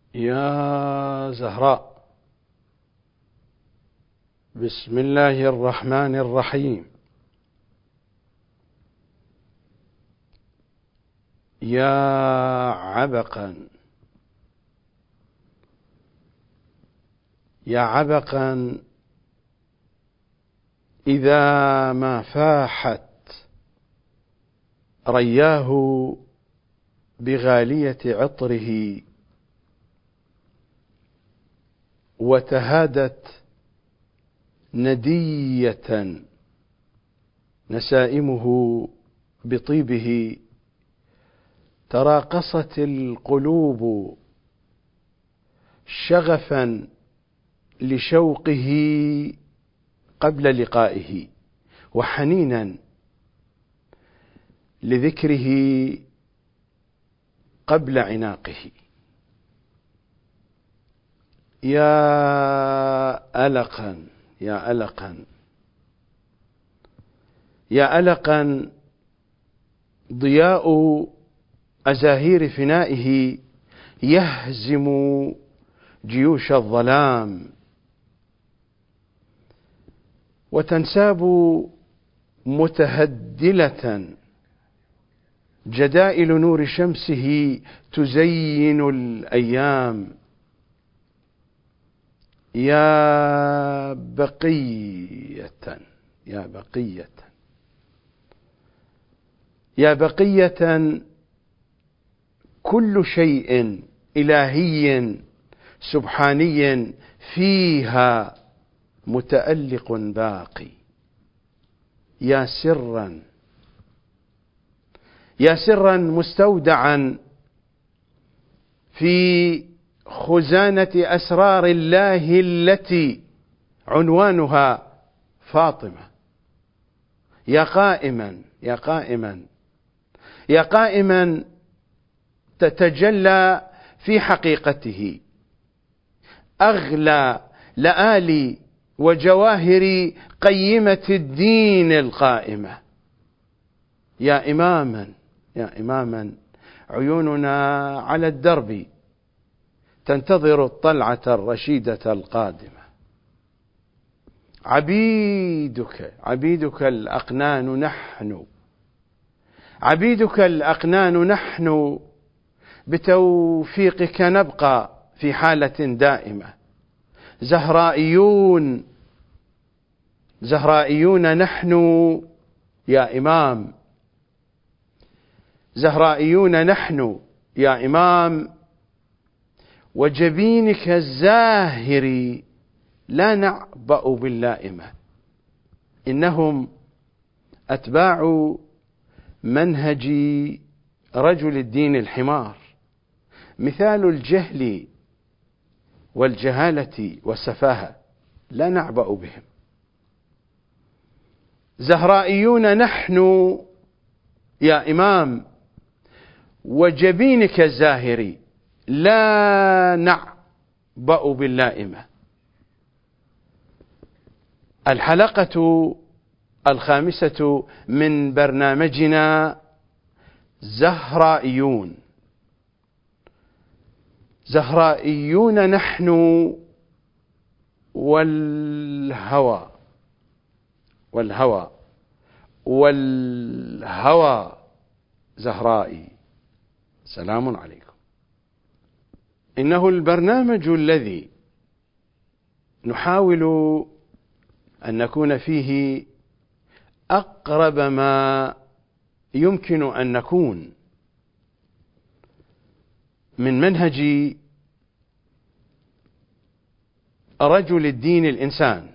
يا زهراء، بسم الله الرحمن الرحيم. يا عبقا، يا عبقا إذا ما فاحت رياه بغالية عطره وتهادت ندية نسائمه بطيبه، تراقصت القلوب شغفا لشوقه قبل لقائه، وحنينا لذكره قبل عناقه. يا ألقا، يا ألقا، يا ألقا، ضياء أزاهير فنائه يهزم جيوش الظلام، وتنساب متهدلة جدائل نور شمسه تزين الأيام. يا بقية، يا بقية، يا بقية، كل شيء إلهي سبحاني فيها متألق باقي. يا سرا، يا سرا مستودعا في خزانة أسرار الله التي عنوانها فاطمة. يا قائما، يا قائما، يا قائما تتجلى في حقيقته أغلى لآلي وجواهر قيمة الدين القائمة. يا إماما، يا إماما، عيوننا على الدرب تنتظر الطلعة الرشيدة القادمة. عبيدك، عبيدك الأقنان نحن، عبيدك الأقنان نحن، بتوفيقك نبقى في حالة دائمة. زهرائيون، زهرائيون نحن يا إمام، زهرائيون نحن يا إمام، وجبينك الزاهر لا نعبأ باللائمة. إنهم أتباع منهج رجل الدين الحمار، مثال الجهل والجهالة والسفاهة، لا نعبأ بهم. زهرائيون نحن يا إمام، وجبينك الزاهر لا نعبأ باللائمة. الحلقة الخامسة من برنامجنا زهرائيون. زهرائيون نحن، والهوى، والهوى، والهوى زهرائي. سلام عليكم. إنه البرنامج الذي نحاول أن نكون فيه أقرب ما يمكن أن نكون من منهج رجل الدين الإنسان،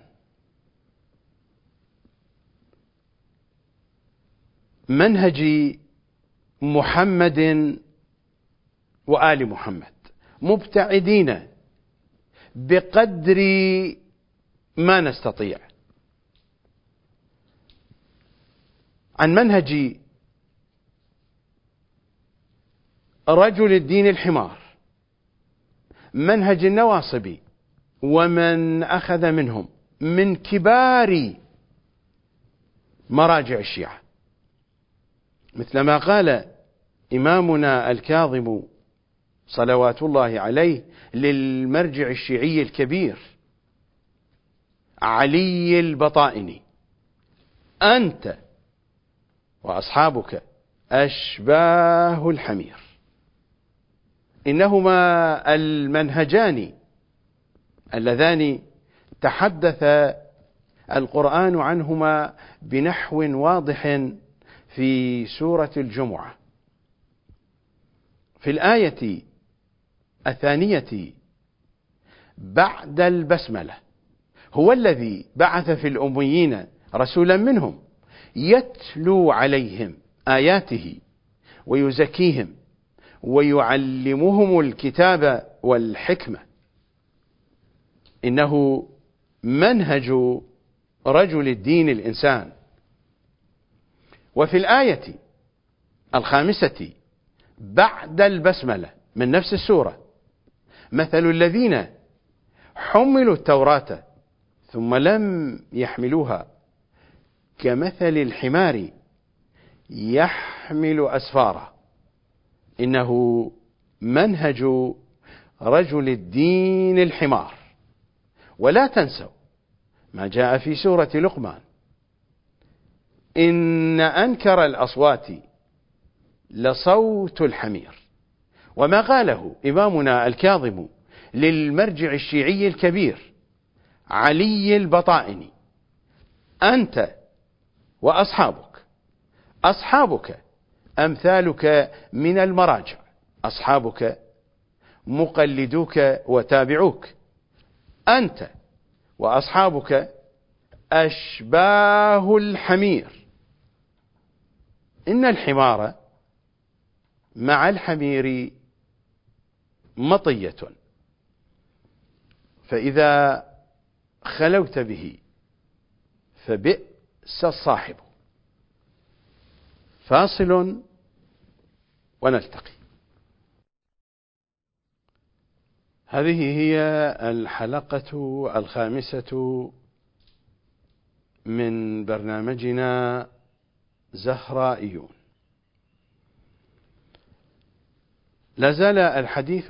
منهج محمد وآل محمد، مبتعدين بقدر ما نستطيع عن منهج رجل الدين الحمار، منهج النواصب ومن أخذ منهم من كبار مراجع الشيعة، مثل ما قال إمامنا الكاظم صلوات الله عليه للمرجع الشيعي الكبير علي البطائني: أنت وأصحابك أشباه الحمير. إنهما المنهجان اللذان تحدث القرآن عنهما بنحو واضح في سورة الجمعة. في الآية الثانية بعد البسملة: هو الذي بعث في الأميين رسولا منهم يتلو عليهم آياته ويزكيهم ويعلمهم الكتاب والحكمة. إنه منهج رجل الدين الإنسان. وفي الآية الخامسة بعد البسملة من نفس السورة: مثل الذين حملوا التوراة ثم لم يحملوها كمثل الحمار يحمل أسفارا. إنه منهج رجل الدين الحمار. ولا تنسوا ما جاء في سورة لقمان: إن أنكر الأصوات لصوت الحمير. وما قاله إمامنا الكاظم للمرجع الشيعي الكبير علي البطائني: أنت أصحابك أمثالك من المراجع، أصحابك مقلدوك وتابعوك، أنت وأصحابك أشباه الحمير. إن الحمار مع الحمير مطية، فإذا خلوت به فبئس الصاحب. فاصل ونلتقي. هذه هي الحلقة الخامسة من برنامجنا زهرائيون. لازال الحديث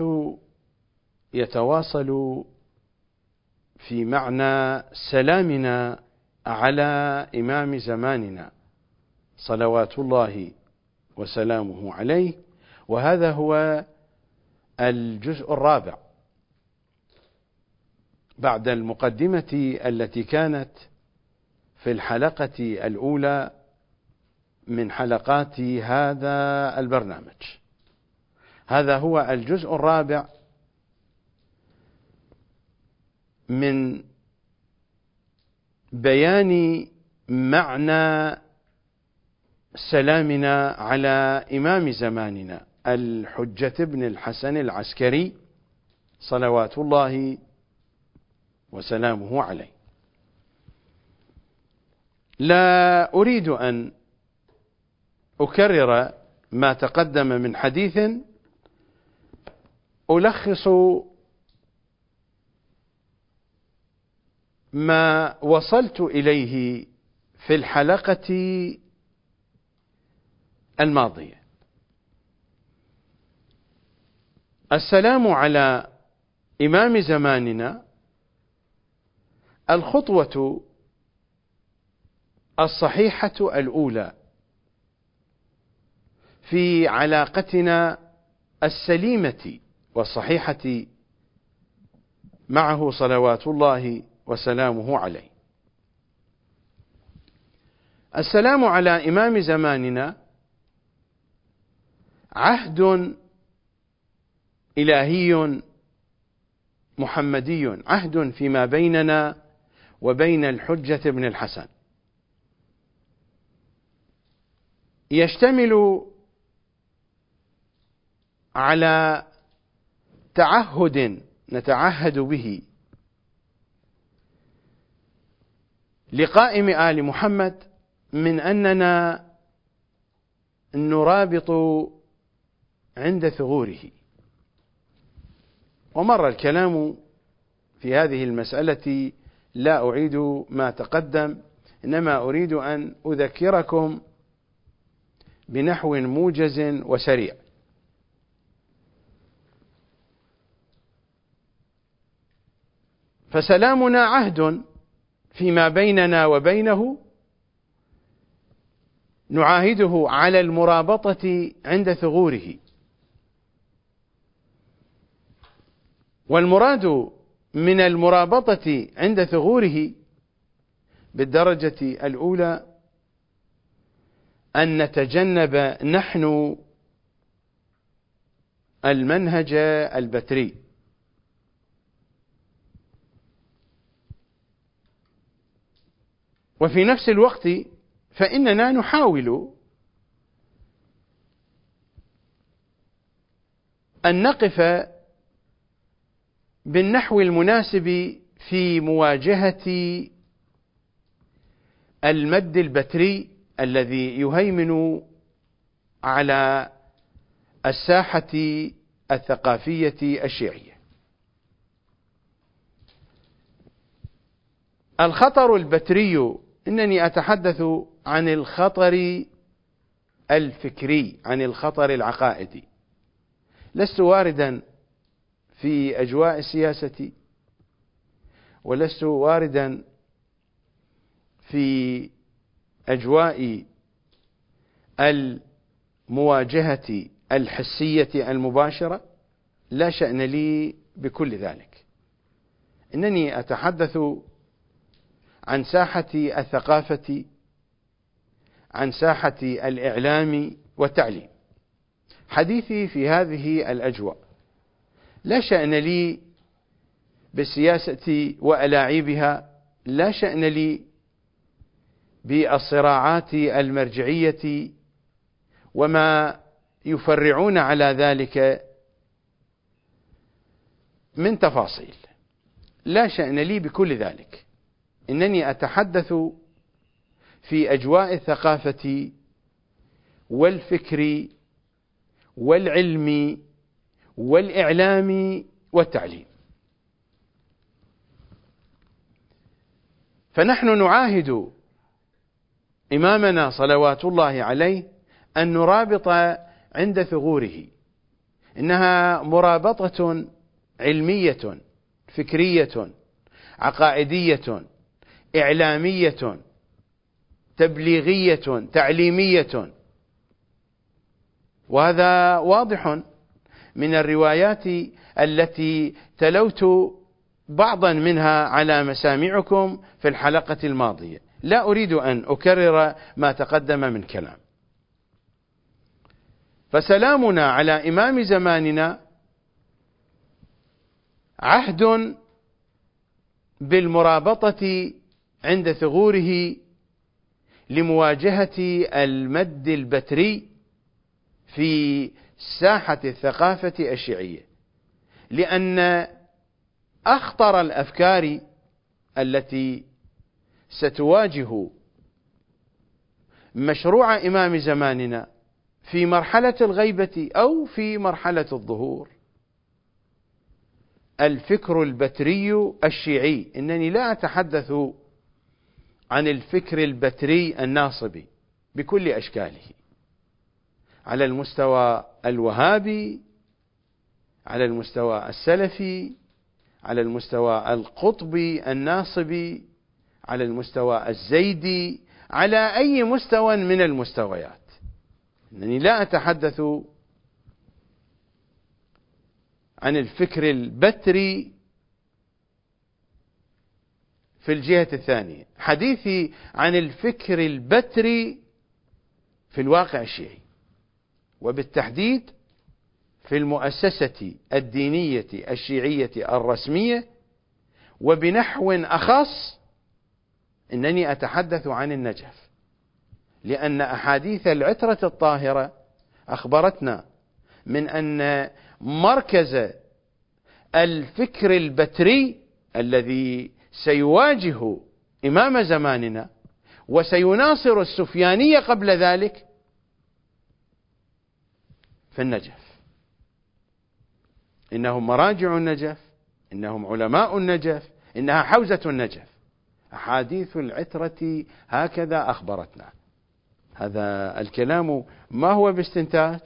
يتواصل في معنى سلامنا على إمام زماننا صلوات الله وسلامه عليه، وهذا هو الجزء الرابع بعد المقدمة التي كانت في الحلقة الأولى من حلقات هذا البرنامج. هذا هو الجزء الرابع من بيان معنى سلامنا على إمام زماننا الحجة بن الحسن العسكري صلوات الله وسلامه عليه. لا أريد أن أكرر ما تقدم من حديث، ألخص ما وصلت إليه في الحلقة الماضية. السلام على إمام زماننا الخطوة الصحيحة الأولى في علاقتنا السليمة والصحيحة معه صلوات الله وسلامه عليه. السلام على إمام زماننا عهد إلهي محمدي، عهد فيما بيننا وبين الحجة بن الحسن، يشتمل على تعهد نتعهد به لقائم آل محمد من أننا نرابط عند ثغوره. ومر الكلام في هذه المسألة، لا أعيد ما تقدم، إنما أريد أن أذكركم بنحو موجز وسريع. فسلامنا عهد فيما بيننا وبينه نعاهده على المرابطة عند ثغوره. والمراد من المرابطة عند ثغوره بالدرجة الأولى أن نتجنب نحن المنهج البتري، وفي نفس الوقت فإننا نحاول أن نقف بالنحو المناسب في مواجهة المد البتري الذي يهيمن على الساحة الثقافية الشيعية. الخطر البتري، إنني أتحدث عن الخطر الفكري، عن الخطر العقائدي. لست واردا في أجواء السياسة، ولست واردا في أجواء المواجهة الحسية المباشرة، لا شأن لي بكل ذلك. إنني أتحدث عن ساحة الثقافة، عن ساحة الإعلام والتعليم. حديثي في هذه الأجواء لا شأن لي بالسياسة وألاعيبها، لا شأن لي بالصراعات المرجعية وما يفرعون على ذلك من تفاصيل، لا شأن لي بكل ذلك. إنني أتحدث في أجواء الثقافة والفكر والعلم والإعلام والتعليم. فنحن نعاهد إمامنا صلوات الله عليه أن نرابط عند ثغوره. إنها مرابطة علمية فكرية عقائدية إعلامية تبليغية تعليمية، وهذا واضح من الروايات التي تلوت بعضا منها على مسامعكم في الحلقة الماضية، لا أريد أن أكرر ما تقدم من كلام. فسلامنا على إمام زماننا عهد بالمرابطة عند ثغوره لمواجهة المد البتري في ساحة الثقافة الشيعية، لأن أخطر الأفكار التي ستواجه مشروع إمام زماننا في مرحلة الغيبة أو في مرحلة الظهور الفكر البتري الشيعي. إنني لا أتحدث عن الفكر البتري الناصبي بكل أشكاله، على المستوى الوهابي، على المستوى السلفي، على المستوى القطبي الناصبي، على المستوى الزيدي، على أي مستوى من المستويات. إنني لا أتحدث عن الفكر البتري في الجهة الثانية، حديثي عن الفكر البتري في الواقع الشيعي، وبالتحديد في المؤسسة الدينية الشيعية الرسمية، وبنحو أخص إنني أتحدث عن النجف، لأن أحاديث العترة الطاهرة أخبرتنا من أن مركز الفكر البتري الذي سيواجه إمام زماننا وسيناصر السفيانية قبل ذلك في النجف. إنهم مراجع النجف، إنهم علماء النجف، إنها حوزة النجف. أحاديث العترة هكذا أخبرتنا. هذا الكلام ما هو باستنتاج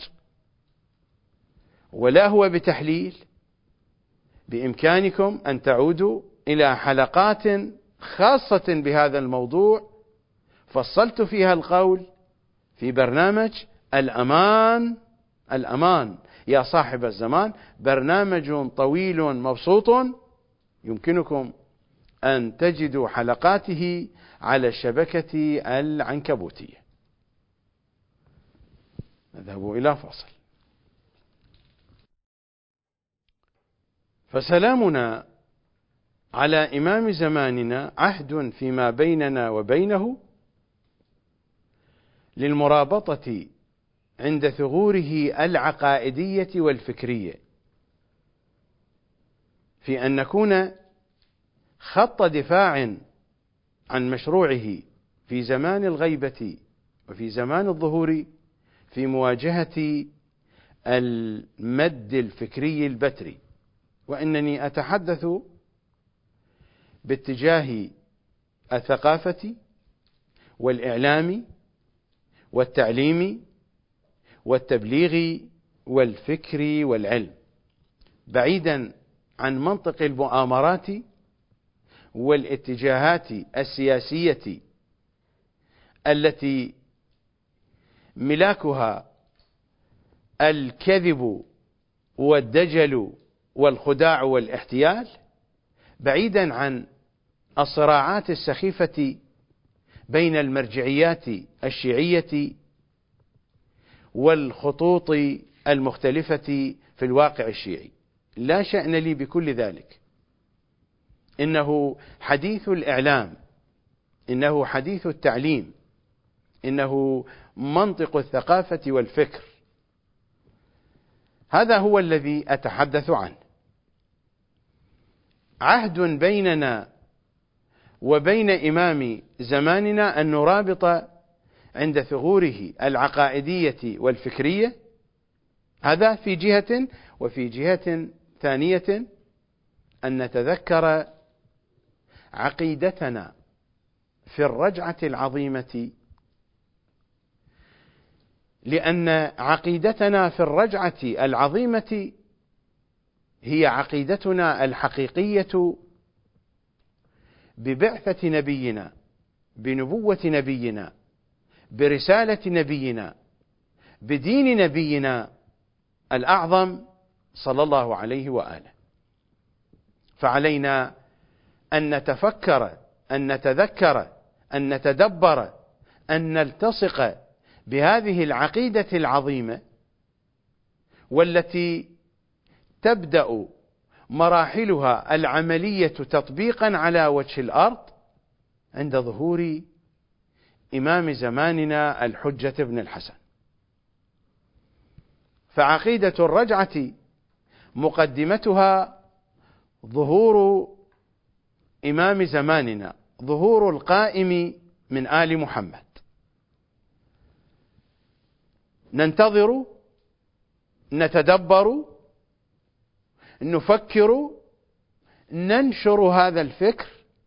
ولا هو بتحليل. بإمكانكم أن تعودوا إلى حلقات خاصة بهذا الموضوع فصلت فيها القول في برنامج الأمان يا صاحب الزمان، برنامج طويل مبسوط يمكنكم أن تجدوا حلقاته على الشبكة العنكبوتية. نذهب إلى فاصل. فسلامنا على إمام زماننا عهد فيما بيننا وبينه للمرابطة عند ثغوره العقائدية والفكرية، في أن نكون خط دفاع عن مشروعه في زمان الغيبة وفي زمان الظهور، في مواجهة المد الفكري البتري. وإنني أتحدث باتجاه الثقافة والإعلام والتعليم والتبليغ والفكر والعلم، بعيدا عن منطق المؤامرات والاتجاهات السياسية التي ملاكها الكذب والدجل والخداع والاحتيال، بعيدا عن الصراعات السخيفة بين المرجعيات الشيعية والخطوط المختلفة في الواقع الشيعي. لا شأن لي بكل ذلك، إنه حديث الإعلام، إنه حديث التعليم، إنه منطق الثقافة والفكر. هذا هو الذي أتحدث عنه. عهد بيننا وبين إمام زماننا أن نرابط عند ثغوره العقائدية والفكرية، هذا في جهة، وفي جهة ثانية أن نتذكر عقيدتنا في الرجعة العظيمة، لأن عقيدتنا في الرجعة العظيمة هي عقيدتنا الحقيقية ببعثة نبينا، بنبوة نبينا، برسالة نبينا، بدين نبينا الأعظم صلى الله عليه وآله. فعلينا أن نتفكر، أن نتذكر، أن نتدبر، أن نلتصق بهذه العقيدة العظيمة، والتي تبدأ مراحلها العملية تطبيقا على وجه الأرض عند ظهور إمام زماننا الحجة بن الحسن. فعقيدة الرجعة مقدمتها ظهور إمام زماننا، ظهور القائم من آل محمد. ننتظر، نتدبر، نفكر، ننشر هذا الفكر،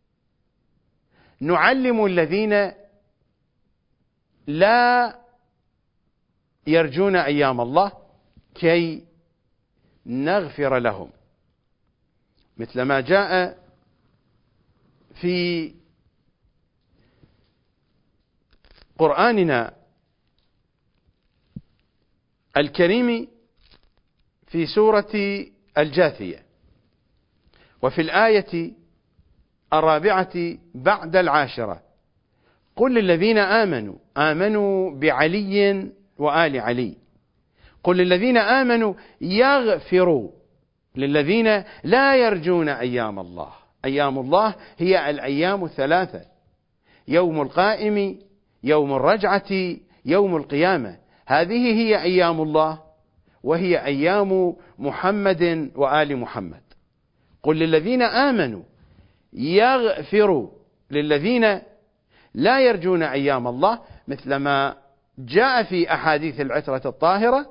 نعلم الذين لا يرجون أيام الله كي نغفر لهم، مثل ما جاء في قرآننا الكريم في سورة الجاثية، وفي الآية 4 بعد 10: قل للذين آمنوا بعلي وآل علي، قل للذين آمنوا يغفروا للذين لا يرجون أيام الله. أيام الله هي الأيام 3: يوم القائم، يوم الرجعة، يوم القيامة. هذه هي أيام الله، وهي أيام محمد وآل محمد. قل للذين آمنوا يغفروا للذين لا يرجون أيام الله، مثل ما جاء في أحاديث العترة الطاهرة،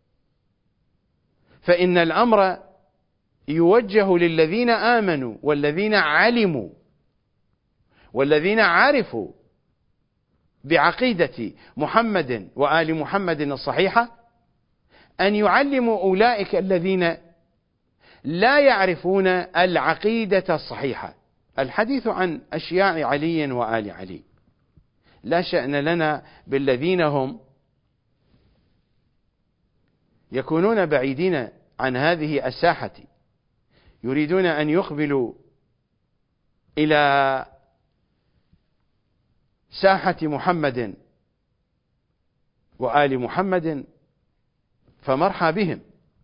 فإن الأمر يوجه للذين آمنوا والذين علموا والذين عرفوا بعقيدة محمد وآل محمد الصحيحة، أن يعلموا أولئك الذين لا يعرفون العقيدة الصحيحة، الحديث عن أشياع علي وآل علي، لا شأن لنا بالذين هم يكونون بعيدين عن هذه الساحة، يريدون أن يقبلوا إلى ساحة محمد وآل محمد، فمرحى بهم.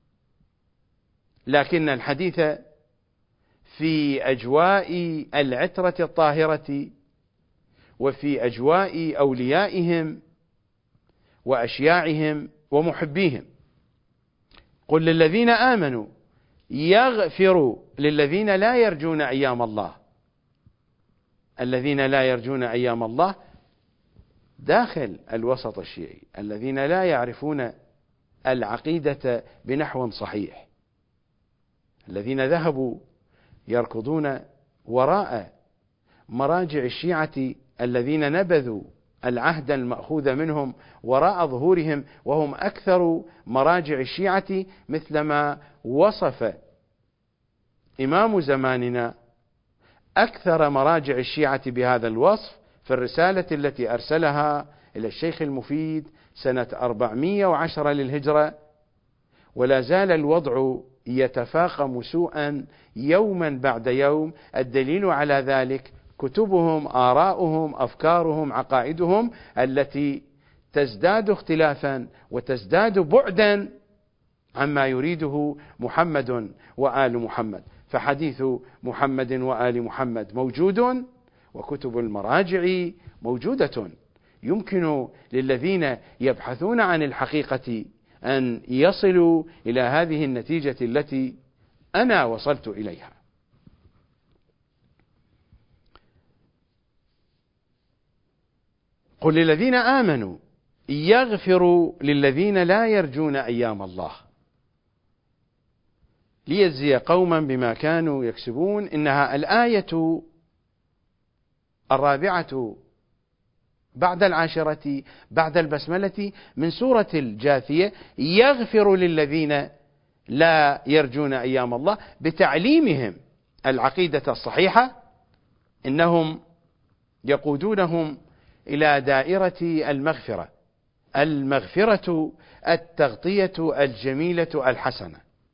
لكن الحديث في أجواء العترة الطاهرة وفي أجواء أوليائهم وأشياعهم ومحبيهم. قل للذين آمنوا يغفروا للذين لا يرجون أيام الله. الذين لا يرجون أيام الله داخل الوسط الشيعي، الذين لا يعرفون العقيدة بنحو صحيح، الذين ذهبوا يركضون وراء مراجع الشيعة، الذين نبذوا العهد المأخوذ منهم وراء ظهورهم، وهم أكثر مراجع الشيعة، مثلما وصف إمام زماننا أكثر مراجع الشيعة بهذا الوصف في الرسالة التي أرسلها إلى الشيخ المفيد سنة 410 للهجرة. ولا زال الوضع يتفاقم سوءا يوما بعد يوم. الدليل على ذلك كتبهم، آراؤهم، أفكارهم، عقائدهم التي تزداد اختلافا وتزداد بعدا عما يريده محمد وآل محمد. فحديث محمد وآل محمد موجود، وكتب المراجع موجودة. يمكن للذين يبحثون عن الحقيقة أن يصلوا إلى هذه النتيجة التي أنا وصلت إليها. قل للذين آمنوا يغفروا للذين لا يرجون أيام الله ليجزي قوما بما كانوا يكسبون. إنها الآية 4 بعد 10 بعد البسملة من سورة الجاثية، يغفر للذين لا يرجون أيام الله، بتعليمهم العقيدة الصحيحة. إنهم يقودونهم إلى دائرة المغفرة. المغفرة التغطية الجميلة الحسنة،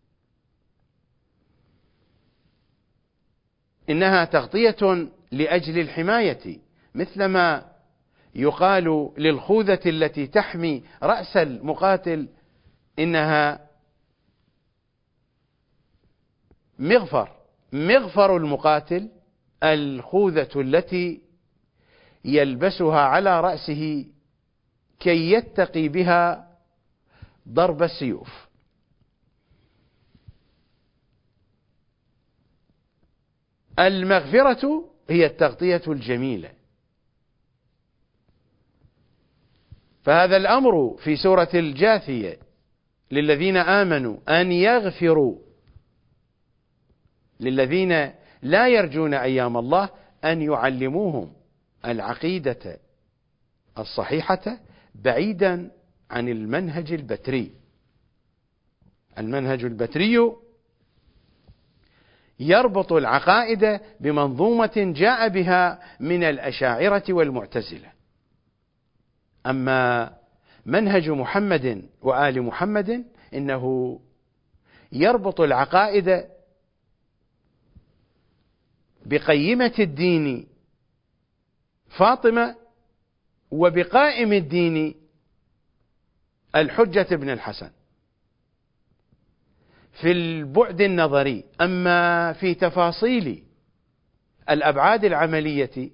إنها تغطية لأجل الحماية، مثلما يقال للخوذة التي تحمي رأس المقاتل إنها مغفر المقاتل، الخوذة التي يلبسها على رأسه كي يتقي بها ضرب السيوف. المغفرة هي التغطية الجميلة. فهذا الأمر في سورة الجاثية للذين آمنوا أن يغفروا للذين لا يرجون أيام الله، أن يعلموهم العقيدة الصحيحة بعيدا عن المنهج البتري. المنهج البتري يربط العقائد بمنظومة جاء بها من الأشاعرة والمعتزلة. أما منهج محمد وآل محمد إنه يربط العقائد بقيمة الدين فاطمة وبقائم الدين الحجة بن الحسن في البعد النظري. أما في تفاصيل الأبعاد العملية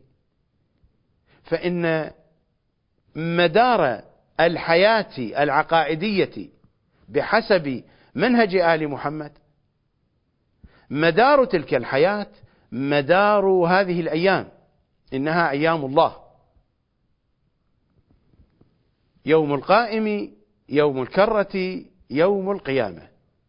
فإن مدار الحياة العقائدية بحسب منهج آل محمد، مدار تلك الحياة مدار هذه الأيام، إنها أيام الله، يوم القائم، يوم الكرة، يوم القيامة.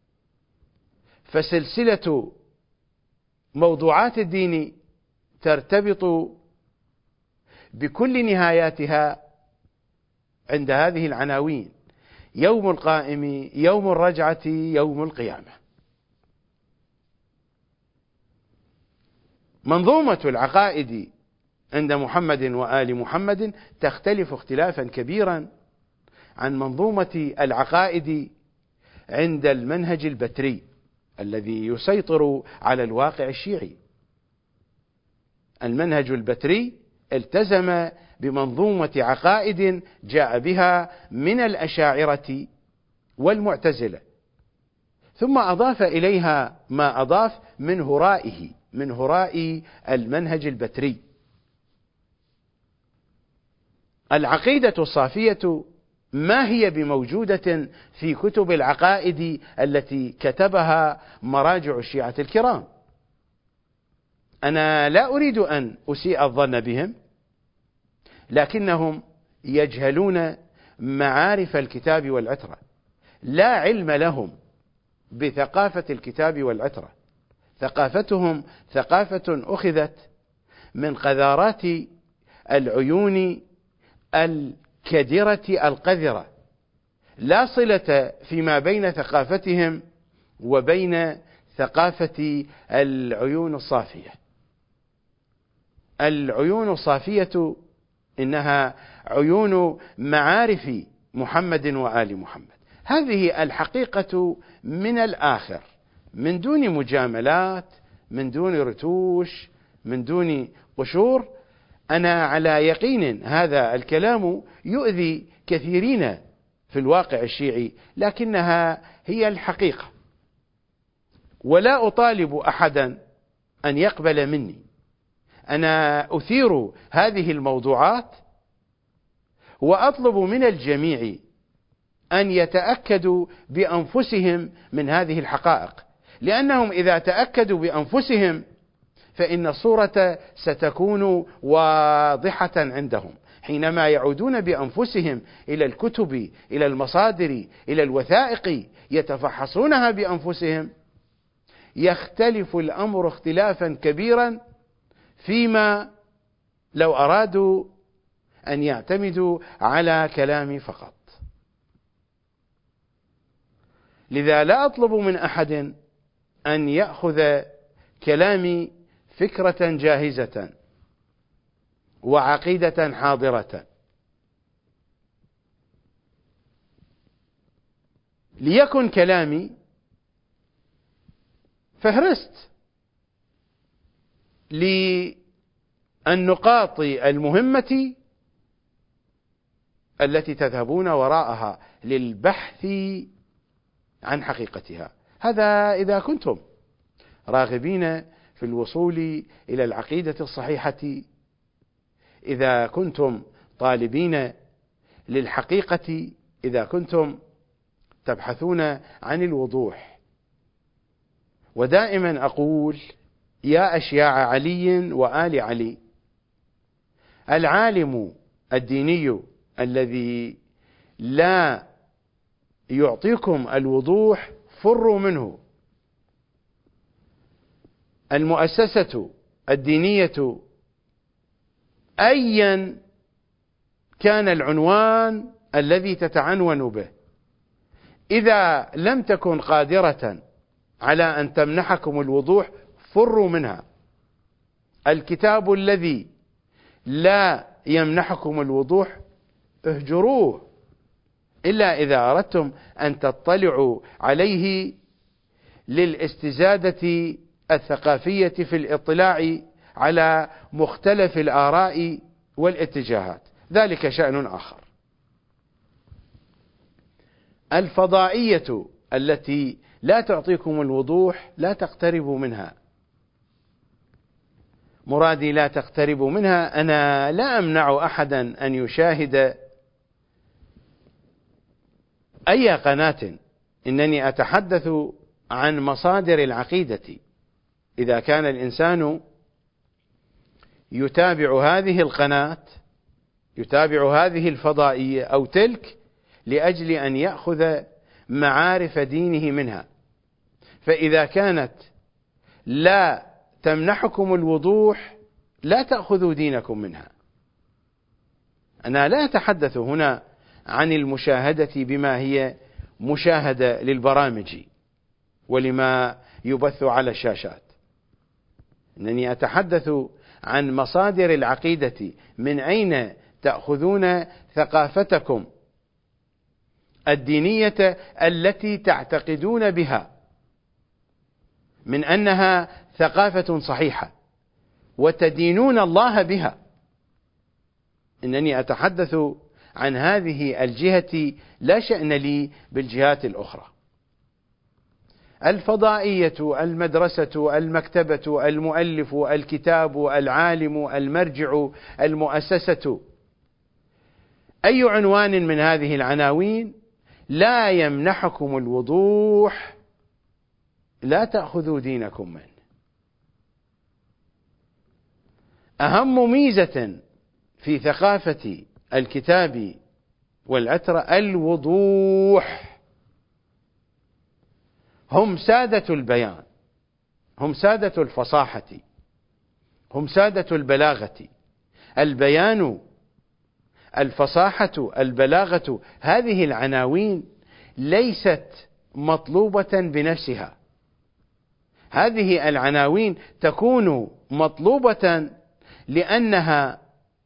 فسلسلة موضوعات الدين ترتبط بكل نهاياتها عند هذه العناوين: يوم القائم، يوم الرجعة، يوم القيامة. منظومة العقائد عند محمد وآل محمد تختلف اختلافا كبيرا عن منظومة العقائد عند المنهج البتري الذي يسيطر على الواقع الشيعي. المنهج البتري التزم بمنظومة عقائد جاء بها من الأشاعرة والمعتزلة، ثم أضاف إليها ما أضاف من هراء المنهج البتري. العقيدة الصافية ما هي بموجودة في كتب العقائد التي كتبها مراجع الشيعة الكرام. أنا لا أريد أن أسيء الظن بهم، لكنهم يجهلون معارف الكتاب والعترة، لا علم لهم بثقافة الكتاب والعترة. ثقافتهم ثقافة أخذت من قذارات العيون الكدرة القذرة، لا صلة فيما بين ثقافتهم وبين ثقافة العيون الصافية. العيون الصافية إنها عيون معارف محمد وآل محمد. هذه الحقيقة من الآخر، من دون مجاملات، من دون رتوش، من دون قشور. أنا على يقين هذا الكلام يؤذي كثيرين في الواقع الشيعي، لكنها هي الحقيقة، ولا أطالب أحدا أن يقبل مني. أنا أثير هذه الموضوعات وأطلب من الجميع أن يتأكدوا بأنفسهم من هذه الحقائق، لأنهم إذا تأكدوا بأنفسهم فإن الصورة ستكون واضحة عندهم. حينما يعودون بأنفسهم إلى الكتب، إلى المصادر، إلى الوثائق، يتفحصونها بأنفسهم، يختلف الأمر اختلافا كبيرا فيما لو أرادوا أن يعتمدوا على كلامي فقط. لذا لا أطلب من أحد أن يأخذ كلامي فكرة جاهزة وعقيدة حاضرة. ليكن كلامي فهرست للنقاط المهمة التي تذهبون وراءها للبحث عن حقيقتها. هذا إذا كنتم راغبين في الوصول إلى العقيدة الصحيحة، إذا كنتم طالبين للحقيقة، إذا كنتم تبحثون عن الوضوح. ودائما أقول يا أشياع علي وآل علي، العالم الديني الذي لا يعطيكم الوضوح فروا منه. المؤسسة الدينية أيا كان العنوان الذي تتعنون به، إذا لم تكن قادرة على أن تمنحكم الوضوح فروا منها. الكتاب الذي لا يمنحكم الوضوح اهجروه، إلا إذا أردتم أن تطلعوا عليه للاستزادة الثقافية في الاطلاع على مختلف الآراء والاتجاهات، ذلك شأن آخر. الفضائية التي لا تعطيكم الوضوح لا تقتربوا منها. مرادي لا تقتربوا منها، أنا لا أمنع أحدا أن يشاهد أي قناة، إنني أتحدث عن مصادر العقيدة. إذا كان الإنسان يتابع هذه القناة، يتابع هذه الفضائية أو تلك لأجل أن يأخذ معارف دينه منها، فإذا كانت لا تمنحكم الوضوح لا تأخذوا دينكم منها. أنا لا أتحدث هنا عن المشاهدة بما هي مشاهدة للبرامج ولما يبث على الشاشات، إنني أتحدث عن مصادر العقيدة، من أين تأخذون ثقافتكم الدينية التي تعتقدون بها من أنها ثقافة صحيحة وتدينون الله بها. إنني أتحدث عن هذه الجهة، لا شأن لي بالجهات الأخرى. الفضائية، المدرسة، المكتبة، المؤلف، الكتاب، العالم، المرجع، المؤسسة، أي عنوان من هذه العناوين لا يمنحكم الوضوح لا تأخذوا دينكم منه. أهم ميزة في ثقافة الكتاب والأترة الوضوح. هم سادة البيان، هم سادة الفصاحة، هم سادة البلاغة. البيان، الفصاحة، البلاغة، هذه العناوين ليست مطلوبة بنفسها. هذه العناوين تكون مطلوبة لأنها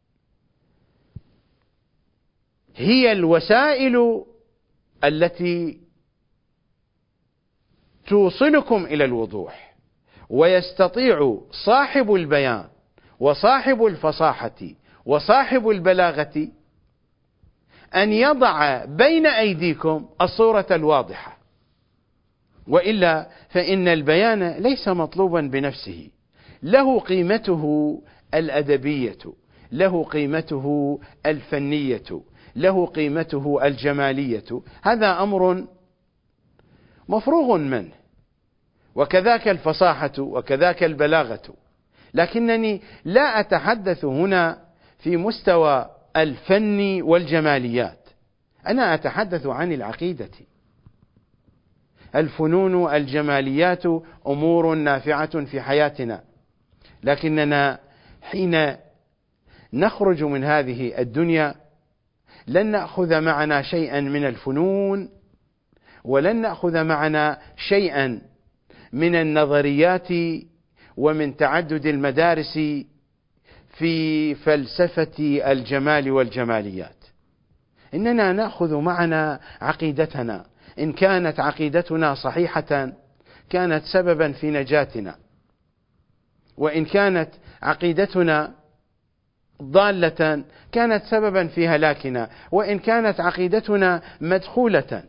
هي الوسائل التي توصلكم إلى الوضوح، ويستطيع صاحب البيان وصاحب الفصاحة وصاحب البلاغة أن يضع بين أيديكم الصورة الواضحة. وإلا فإن البيان ليس مطلوبا بنفسه، له قيمته الأدبية، له قيمته الفنية، له قيمته الجمالية. هذا أمر مفروغ منه، وكذاك الفصاحة وكذاك البلاغة. لكنني لا أتحدث هنا في مستوى الفن والجماليات، أنا أتحدث عن العقيدة. الفنون الجماليات أمور نافعة في حياتنا، لكننا حين نخرج من هذه الدنيا لن نأخذ معنا شيئا من الفنون، ولن نأخذ معنا شيئا من النظريات ومن تعدد المدارس في فلسفة الجمال والجماليات. إننا نأخذ معنا عقيدتنا. إن كانت عقيدتنا صحيحة كانت سببا في نجاتنا، وإن كانت عقيدتنا ضالة كانت سببا في هلاكنا، وإن كانت عقيدتنا مدخولة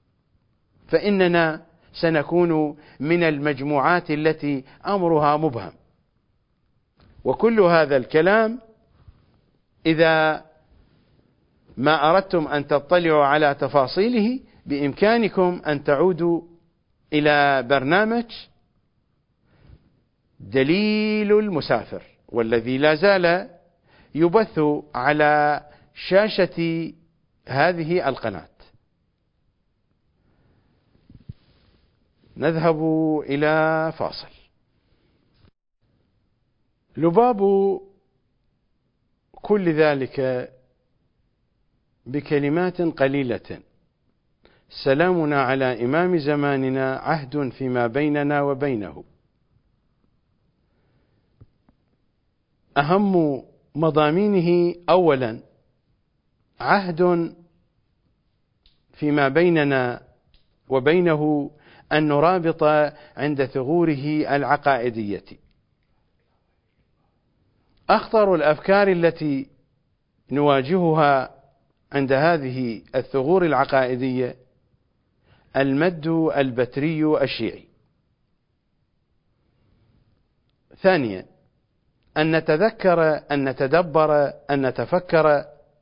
فإننا سنكون من المجموعات التي أمرها مبهم. وكل هذا الكلام إذا ما أردتم أن تطلعوا على تفاصيله بإمكانكم أن تعودوا إلى برنامج دليل المسافر، والذي لا زال يبث على شاشة هذه القناة. نذهب إلى فاصل. لباب كل ذلك بكلمات قليلة: سلامنا على إمام زماننا، عهد فيما بيننا وبينه. أهم مضامينه: أولا، عهد فيما بيننا وبينه أن نرابط عند ثغوره العقائدية. أخطر الأفكار التي نواجهها عند هذه الثغور العقائدية المد البتري الشيعي. ثانيا، أن نتذكر، أن نتدبر، أن نتفكر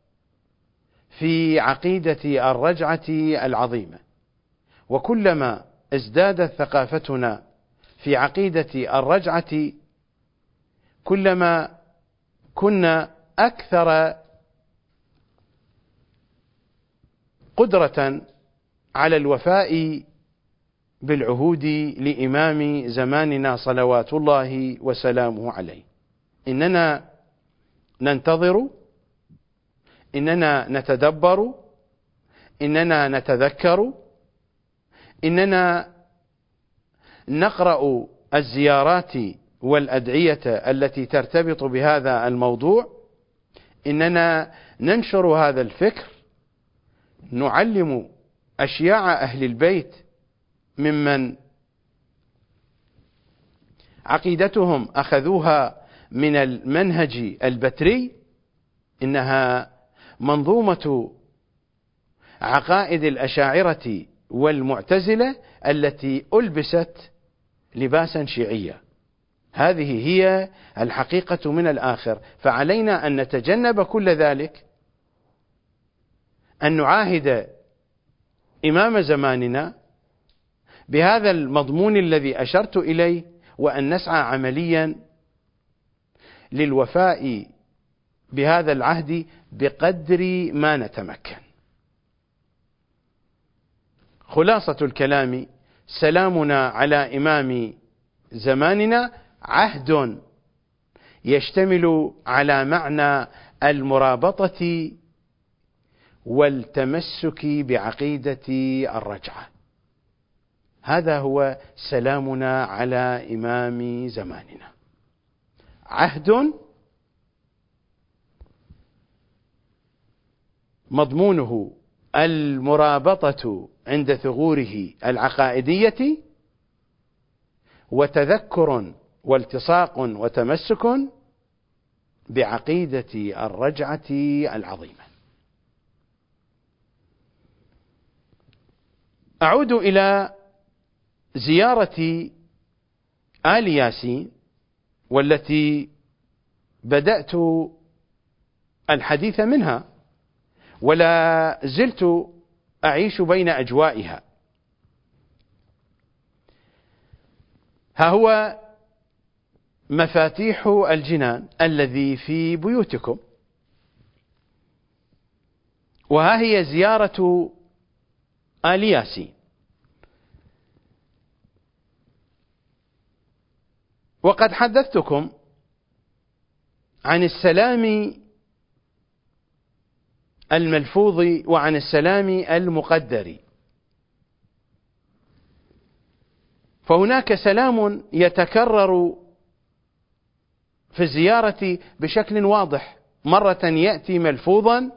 في عقيدة الرجعة العظيمة. وكلما ازدادت ثقافتنا في عقيدة الرجعة كلما كنا أكثر قدرة على الوفاء بالعهود لإمام زماننا صلوات الله وسلامه عليه. إننا ننتظر، إننا نتدبر، إننا نتذكر، إننا نقرأ الزيارات والأدعية التي ترتبط بهذا الموضوع، إننا ننشر هذا الفكر، نعلم أشياع أهل البيت ممن عقيدتهم أخذوها من المنهج البتري، إنها منظومة عقائد الأشاعرة والمعتزلة التي ألبست لباسا شيعيا. هذه هي الحقيقة من الآخر، فعلينا أن نتجنب كل ذلك، أن نعاهد إمام زماننا بهذا المضمون الذي أشرت إليه، وأن نسعى عمليا للوفاء بهذا العهد بقدر ما نتمكن. خلاصة الكلام: سلامنا على إمام زماننا عهد يشتمل على معنى المرابطة والتمسك بعقيدة الرجعة. هذا هو سلامنا على إمام زماننا، عهد مضمونه المرابطة عند ثغوره العقائدية، وتذكر والتصاق وتمسك بعقيدة الرجعة العظيمة. أعود إلى زيارة آل ياسين، والتي بدأت الحديث منها ولا زلت أعيش بين أجوائها. ها هو مفاتيح الجنان الذي في بيوتكم، وها هي زيارة آل ياسين. وقد حدثتكم عن السلام الملفوظ وعن السلام المقدر، فهناك سلام يتكرر في الزيارة بشكل واضح. مرة يأتي ملفوظا: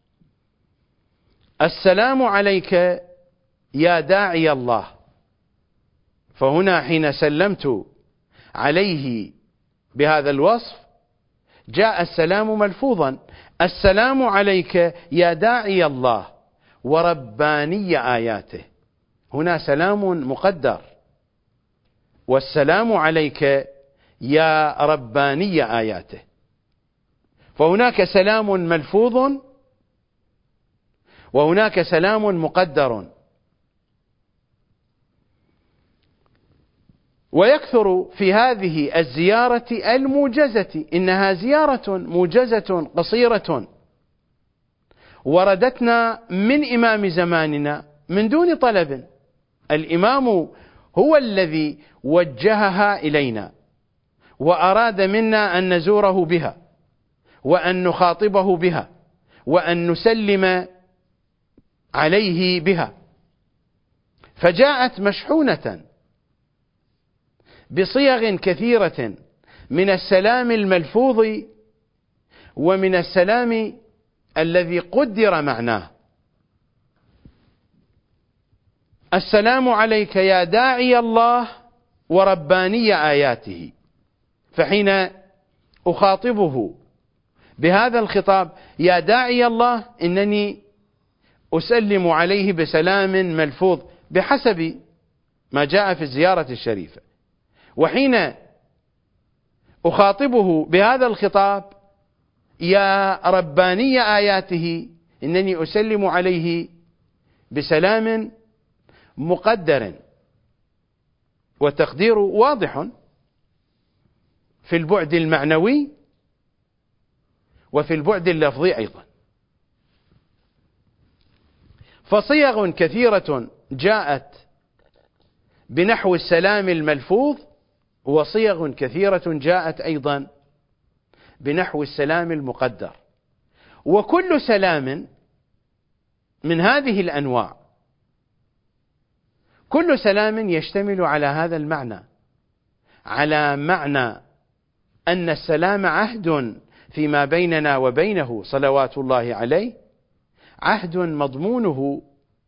السلام عليك يا داعي الله، فهنا حين سلمت عليه بهذا الوصف جاء السلام ملفوظا: السلام عليك يا داعي الله ورباني آياته. هنا سلام مقدر، والسلام عليك يا رباني آياته. فهناك سلام ملفوظ وهناك سلام مقدر. ويكثر في هذه الزيارة الموجزة، إنها زيارة موجزة قصيرة وردتنا من إمام زماننا من دون طلب. الإمام هو الذي وجهها إلينا وأراد منا أن نزوره بها وأن نخاطبه بها وأن نسلم عليه بها، فجاءت مشحونة بصيغ كثيرة من السلام الملفوظ ومن السلام الذي قدر معناه. السلام عليك يا داعي الله ورباني آياته، فحين أخاطبه بهذا الخطاب يا داعي الله إنني أسلم عليه بسلام ملفوظ بحسب ما جاء في الزيارة الشريفة، وحين أخاطبه بهذا الخطاب يا رباني آياته إنني أسلم عليه بسلام مقدر. والتقدير واضح في البعد المعنوي وفي البعد اللفظي أيضا. فصيغ كثيرة جاءت بنحو السلام الملفوظ، وصيغ كثيرة جاءت أيضا بنحو السلام المقدر. وكل سلام من هذه الأنواع، كل سلام يشتمل على هذا المعنى، على معنى أن السلام عهد فيما بيننا وبينه صلوات الله عليه، عهد مضمونه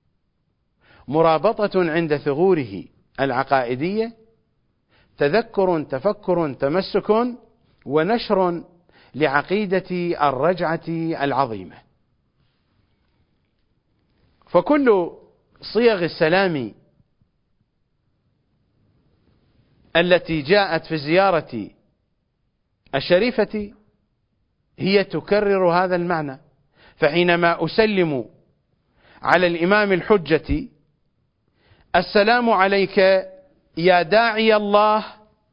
مرابطة عند ثغوره العقائدية، تذكر تفكر تمسك ونشر لعقيدة الرجعة العظيمة. فكل صيغ السلام التي جاءت في الزيارة الشريفة هي تكرر هذا المعنى. فحينما أسلم على الإمام الحجة: السلام عليك يا داعي الله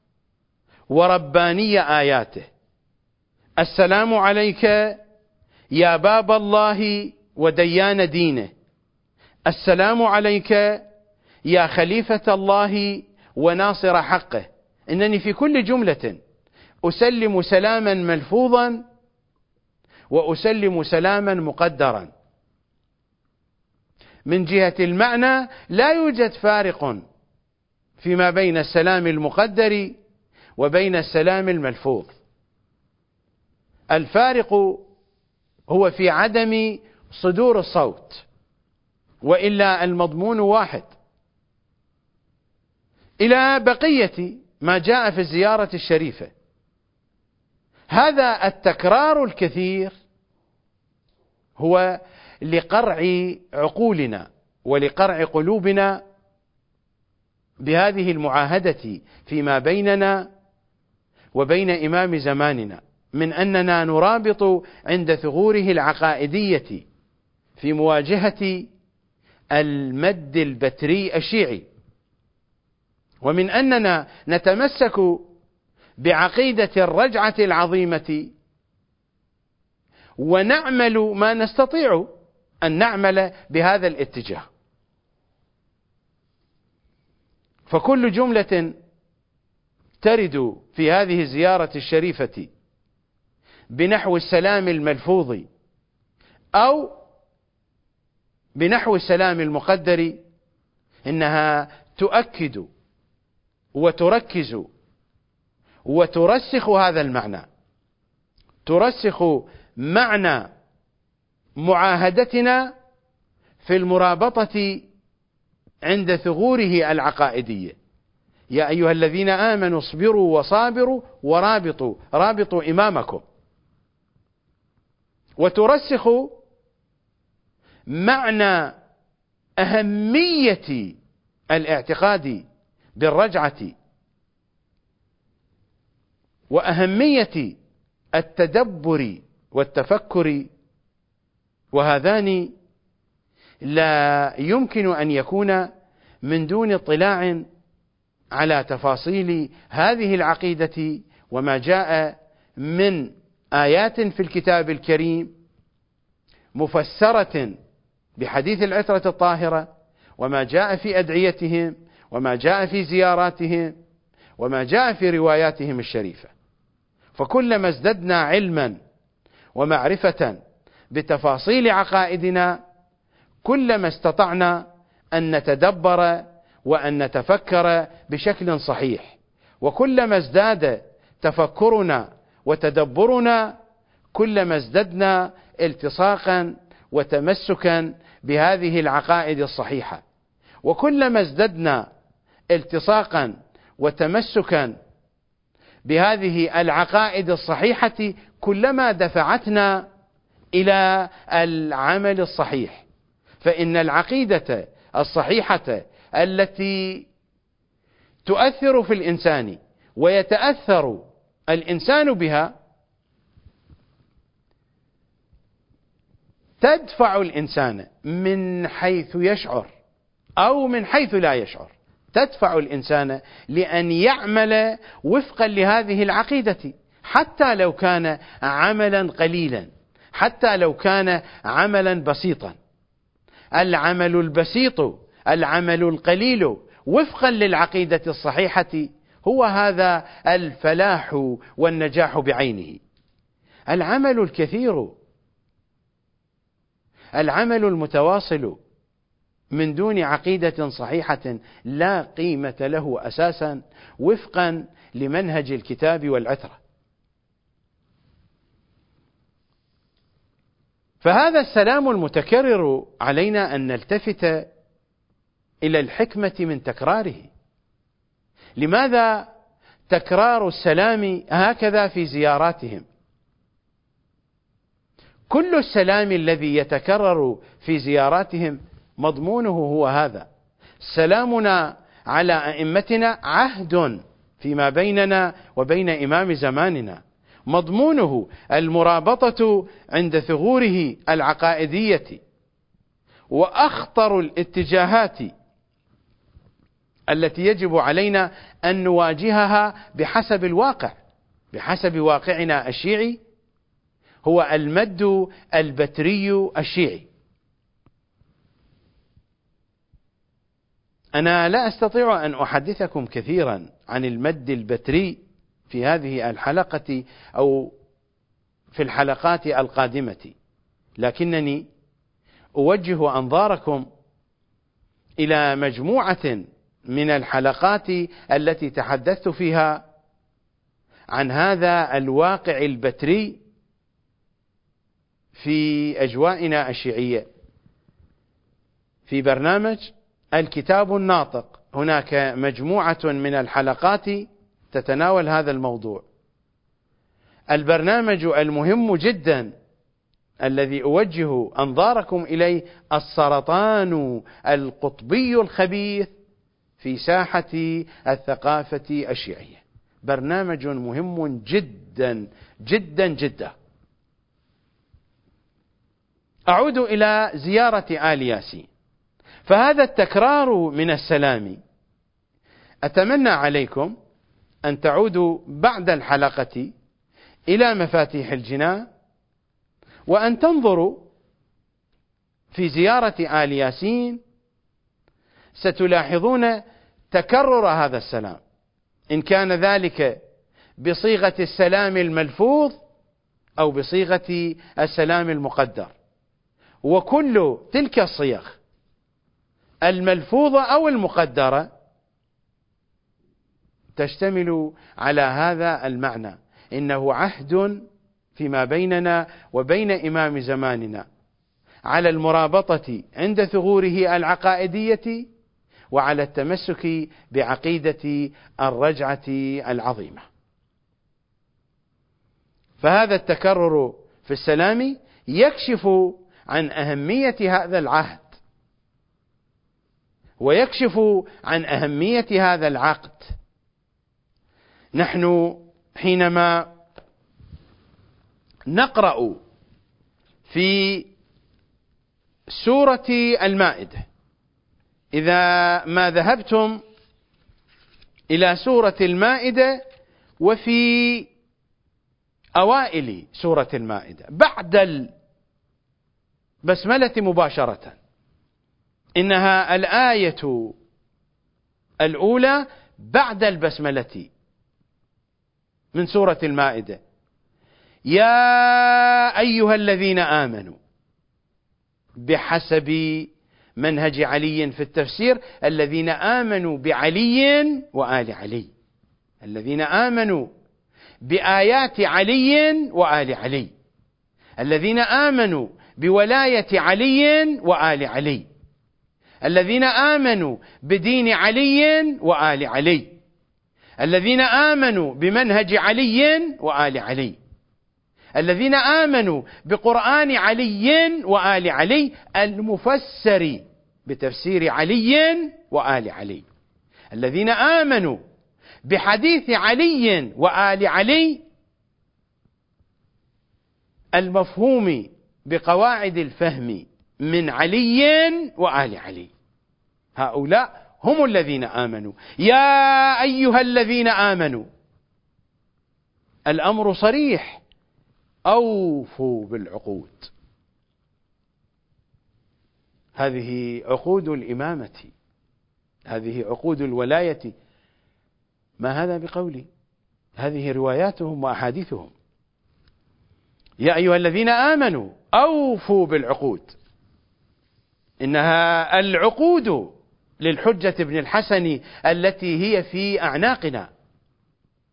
ورباني آياته، السلام عليك يا باب الله وديان دينه، السلام عليك يا خليفة الله وناصر حقه، إنني في كل جملة أسلم سلاما ملفوظا وأسلم سلاما مقدرا. من جهة المعنى لا يوجد فارق فيما بين السلام المقدر وبين السلام الملفوظ. الفارق هو في عدم صدور الصوت، وإلا المضمون واحد. إلى بقية ما جاء في الزيارة الشريفة، هذا التكرار الكثير هو لقرع عقولنا ولقرع قلوبنا بهذه المعاهدة فيما بيننا وبين إمام زماننا، من أننا نرابط عند ثغوره العقائدية في مواجهة المد البتري الشيعي، ومن أننا نتمسك بعقيدة الرجعة العظيمة ونعمل ما نستطيع أن نعمل بهذا الاتجاه. فكل جملة ترد في هذه الزيارة الشريفة بنحو السلام الملفوظ أو بنحو السلام المقدر إنها تؤكد وتركز وترسخ هذا المعنى، ترسخ معنى معاهدتنا في المرابطة عند ثغوره العقائدية. يا أيها الذين آمنوا اصبروا وصابروا ورابطوا، رابطوا إمامكم. وترسخ معنى أهمية الاعتقاد بالرجعة وأهمية التدبر والتفكر، وهذان لا يمكن أن يكون من دون اطلاع على تفاصيل هذه العقيدة وما جاء من آيات في الكتاب الكريم مفسرة بحديث العترة الطاهرة، وما جاء في أدعيتهم، وما جاء في زياراتهم، وما جاء في رواياتهم الشريفة. فكلما ازددنا علما ومعرفة بتفاصيل عقائدنا كلما استطعنا أن نتدبر وأن نتفكر بشكل صحيح، وكلما ازداد تفكرنا وتدبرنا كلما ازددنا التصاقا وتمسكا بهذه العقائد الصحيحة، وكلما ازددنا التصاقا وتمسكا بهذه العقائد الصحيحة كلما دفعتنا إلى العمل الصحيح. فإن العقيدة الصحيحة التي تؤثر في الإنسان ويتأثر الإنسان بها تدفع الإنسان من حيث يشعر أو من حيث لا يشعر، تدفع الإنسان لأن يعمل وفقا لهذه العقيدة، حتى لو كان عملا قليلا، حتى لو كان عملا بسيطا. العمل البسيط، العمل القليل وفقا للعقيدة الصحيحة هو هذا الفلاح والنجاح بعينه. العمل الكثير، العمل المتواصل من دون عقيدة صحيحة لا قيمة له أساسا وفقا لمنهج الكتاب والعترة. فهذا السلام المتكرر علينا أن نلتفت إلى الحكمة من تكراره. لماذا تكرار السلام هكذا في زياراتهم؟ كل السلام الذي يتكرر في زياراتهم مضمونه هو هذا: سلامنا على أئمتنا عهد فيما بيننا وبين إمام زماننا، مضمونه المرابطة عند ثغوره العقائدية، وأخطر الاتجاهات التي يجب علينا أن نواجهها بحسب الواقع، بحسب واقعنا الشيعي، هو المد البتري الشيعي. أنا لا أستطيع أن أحدثكم كثيرا عن المد البتري في هذه الحلقة أو في الحلقات القادمة، لكنني أوجه أنظاركم إلى مجموعة من الحلقات التي تحدثت فيها عن هذا الواقع البتري في أجوائنا الشيعية. في برنامج الكتاب الناطق هناك مجموعة من الحلقات تتناول هذا الموضوع. البرنامج المهم جدا الذي أوجه أنظاركم إليه السرطان القطبي الخبيث في ساحة الثقافة الشيعية، برنامج مهم جدا جدا جدا. أعود إلى زيارة آل ياسين، فهذا التكرار من السلام أتمنى عليكم أن تعودوا بعد الحلقة إلى مفاتيح الجنان وأن تنظروا في زيارة آل ياسين، ستلاحظون تكرر هذا السلام، إن كان ذلك بصيغة السلام الملفوظ أو بصيغة السلام المقدر. وكل تلك الصيغ الملفوظة أو المقدرة تشتمل على هذا المعنى: إنه عهد فيما بيننا وبين إمام زماننا على المرابطة عند ثغوره العقائدية وعلى التمسك بعقيدة الرجعة العظيمة. فهذا التكرر في السلام يكشف عن أهمية هذا العهد، ويكشف عن أهمية هذا العقد. نحن حينما نقرأ في سورة المائدة، إذا ما ذهبتم إلى سورة المائدة وفي أوائل سورة المائدة بعد البسملة مباشرة، إنها الآية الأولى بعد البسملة من سورة المائدة: يا أيها الذين آمنوا، بحسب منهج علي في التفسير الذين آمنوا بعلي وآل علي، الذين آمنوا بآيات علي وآل علي، الذين آمنوا بولاية علي وآل علي، الذين آمنوا بدين علي وآل علي، الذين آمنوا بمنهج علي وآل علي، الذين آمنوا بقرآن علي وآل علي المفسر بتفسير علي وآل علي، الذين آمنوا بحديث علي وآل علي المفهوم بقواعد الفهم من علي وآل علي. هؤلاء هم الذين آمنوا. يا أيها الذين آمنوا، الأمر صريح: أوفوا بالعقود. هذه عقود الإمامة، هذه عقود الولاية. ما هذا بقولي، هذه رواياتهم وأحاديثهم. يا أيها الذين آمنوا أوفوا بالعقود، إنها العقود للحجة بن الحسن التي هي في أعناقنا.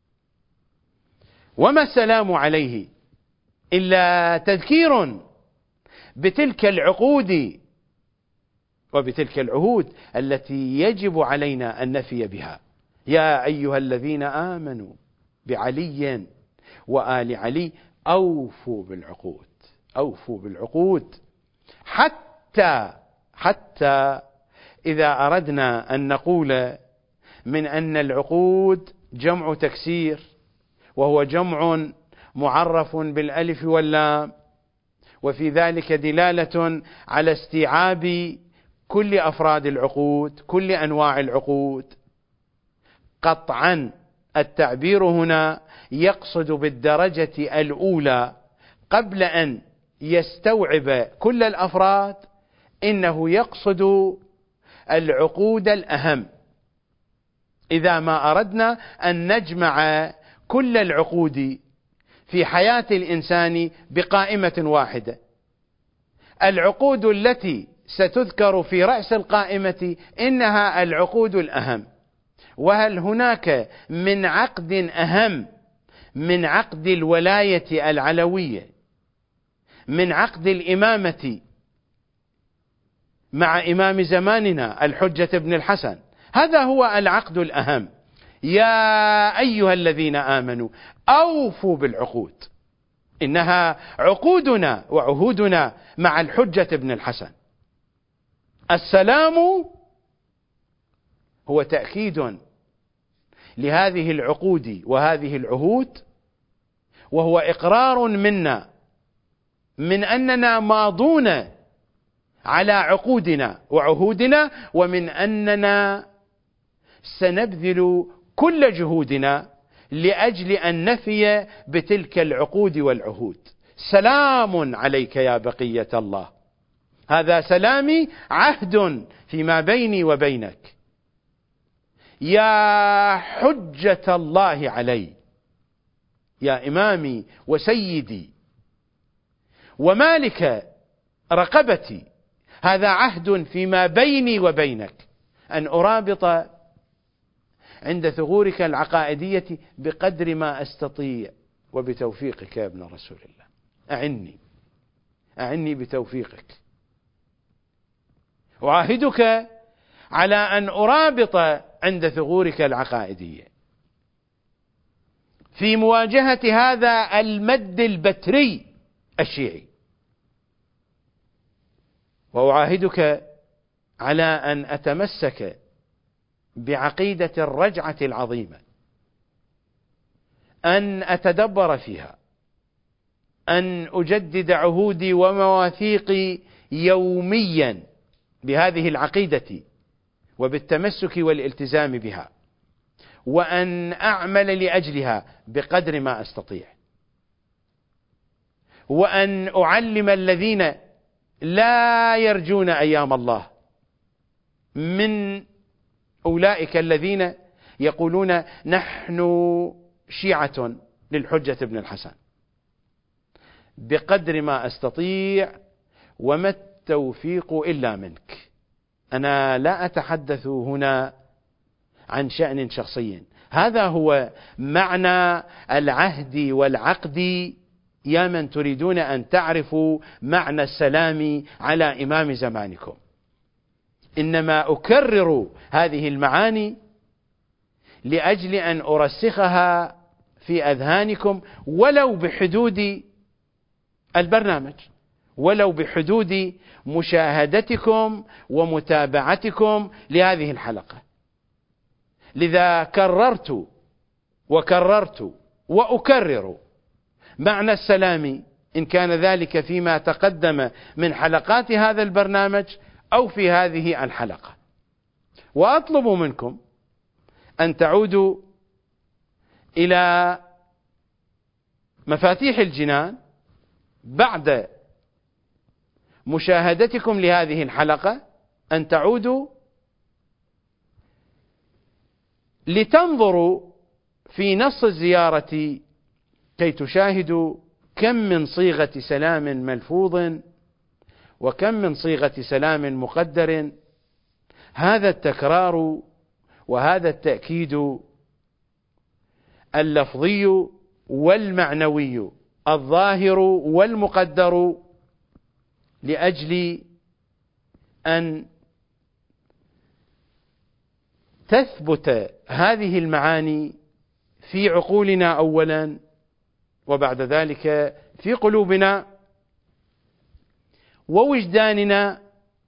وما السلام عليه إلا تذكير بتلك العقود وبتلك العهود التي يجب علينا أن نفي بها. يا أيها الذين آمنوا بعلي وآل علي أوفوا بالعقود، أوفوا بالعقود. حتى إذا أردنا أن نقول من أن العقود جمع تكسير، وهو جمع معرف بالألف واللام، وفي ذلك دلالة على استيعاب كل أفراد العقود، كل أنواع العقود. قطعا التعبير هنا يقصد بالدرجة الأولى قبل أن يستوعب كل الأفراد، إنه يقصد العقود الأهم. إذا ما أردنا أن نجمع كل العقود في حياة الإنسان بقائمة واحدة، العقود التي ستذكر في رأس القائمة إنها العقود الأهم. وهل هناك من عقد أهم من عقد الولاية العلوية، من عقد الإمامة مع إمام زماننا الحجة بن الحسن؟ هذا هو العقد الأهم. يا أيها الذين آمنوا أوفوا بالعقود، إنها عقودنا وعهودنا مع الحجة بن الحسن. السلام هو تأكيد لهذه العقود وهذه العهود، وهو إقرار منا من أننا ماضون على عقودنا وعهودنا، ومن أننا سنبذل كل جهودنا لأجل أن نفي بتلك العقود والعهود. سلام عليك يا بقية الله، هذا سلامي عهد فيما بيني وبينك. يا حجة الله علي، يا إمامي وسيدي ومالك رقبتي، هذا عهد فيما بيني وبينك أن أرابط عند ثغورك العقائدية بقدر ما أستطيع، وبتوفيقك يا ابن رسول الله أعني بتوفيقك. أعاهدك على أن أرابط عند ثغورك العقائدية في مواجهة هذا المد البتري الشيعي، وأعاهدك على أن أتمسك بعقيدة الرجعة العظيمة، أن أتدبر فيها، أن أجدد عهودي ومواثيقي يوميا بهذه العقيدة وبالتمسك والالتزام بها، وأن أعمل لأجلها بقدر ما أستطيع، وأن أعلم الذين لا يرجون أيام الله من أولئك الذين يقولون نحن شيعة للحجة بن الحسن بقدر ما أستطيع، وما التوفيق إلا منك. أنا لا أتحدث هنا عن شأن شخصي، هذا هو معنى العهد والعقد يا من تريدون أن تعرفوا معنى السلام على إمام زمانكم. إنما أكرر هذه المعاني لأجل أن أرسخها في أذهانكم، ولو بحدود البرنامج، ولو بحدود مشاهدتكم ومتابعتكم لهذه الحلقة. لذا كررت وكررت وأكرر معنى السلام، إن كان ذلك فيما تقدم من حلقات هذا البرنامج أو في هذه الحلقة. وأطلب منكم أن تعودوا إلى مفاتيح الجنان بعد مشاهدتكم لهذه الحلقة، أن تعودوا لتنظروا في نص الزيارة كي تشاهدوا كم من صيغة سلام ملفوظ وكم من صيغة سلام مقدر. هذا التكرار وهذا التأكيد اللفظي والمعنوي الظاهر والمقدر، لأجل أن تثبت هذه المعاني في عقولنا أولا، وبعد ذلك في قلوبنا ووجداننا،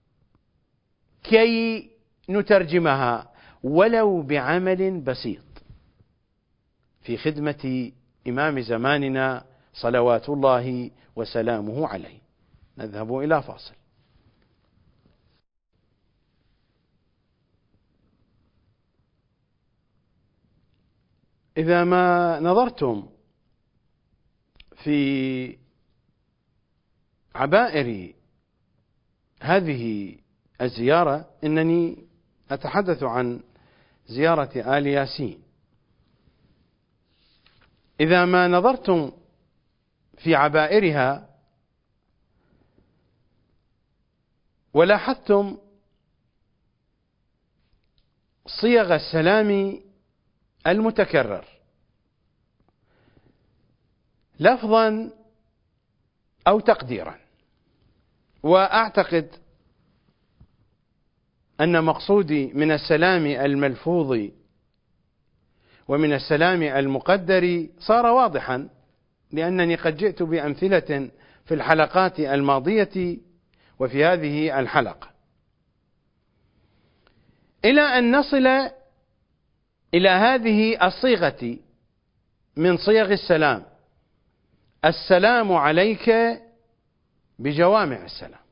كي نترجمها ولو بعمل بسيط في خدمة إمام زماننا صلوات الله وسلامه عليه. نذهب إلى فاصل. إذا ما نظرتم في عبائر هذه الزيارة، إنني أتحدث عن زيارة آل ياسين، إذا ما نظرتم في عبائرها ولاحظتم صيغ السلام المتكرر لفظا أو تقديرا، وأعتقد أن مقصودي من السلام الملفوظ ومن السلام المقدر صار واضحا، لأنني قد جئت بأمثلة في الحلقات الماضية وفي هذه الحلقة، إلى أن نصل إلى هذه الصيغة من صيغ السلام: السلام عليك بجوامع السلام.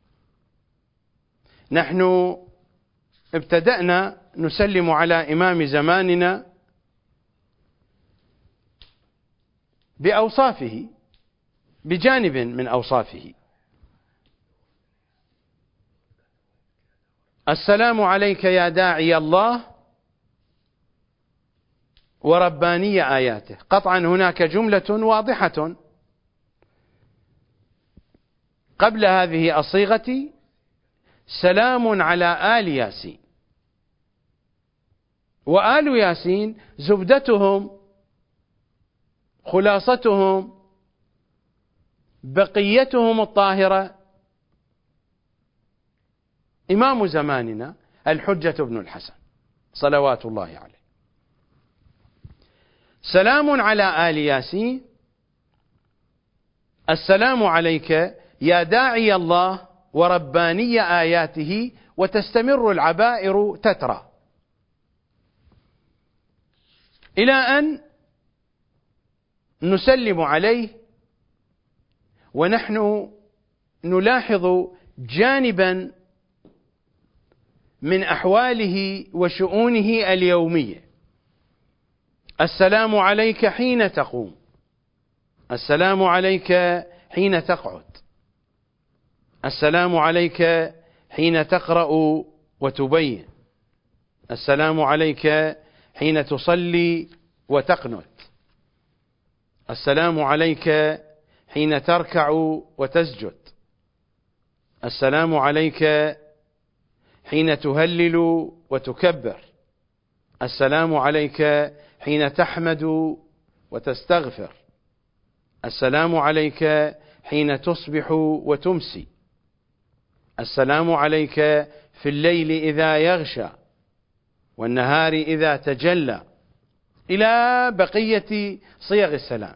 نحن ابتدأنا نسلم على إمام زماننا بأوصافه، بجانب من أوصافه: السلام عليك يا داعي الله ورباني آياته. قطعا هناك جملة واضحة قبل هذه الصيغة: سلام على آل ياسين. وآل ياسين زبدتهم، خلاصتهم، بقيتهم الطاهرة إمام زماننا الحجة بن الحسن صلوات الله عليه. سلام على آل ياسين، السلام عليك يا داعي الله ورباني آياته، وتستمر العبائر تترى إلى أن نسلم عليه ونحن نلاحظ جانبا من أحواله وشؤونه اليومية: السلام عليك حين تقوم، السلام عليك حين تقعد، السلام عليك حين تقرأ وتبين، السلام عليك حين تصلي وتقنت، السلام عليك حين تركع وتسجد، السلام عليك حين تهلل وتكبر، السلام عليك حين تحمد وتستغفر، السلام عليك حين تصبح وتمسي، السلام عليك في الليل إذا يغشى والنهار إذا تجلى، إلى بقية صيغ السلام.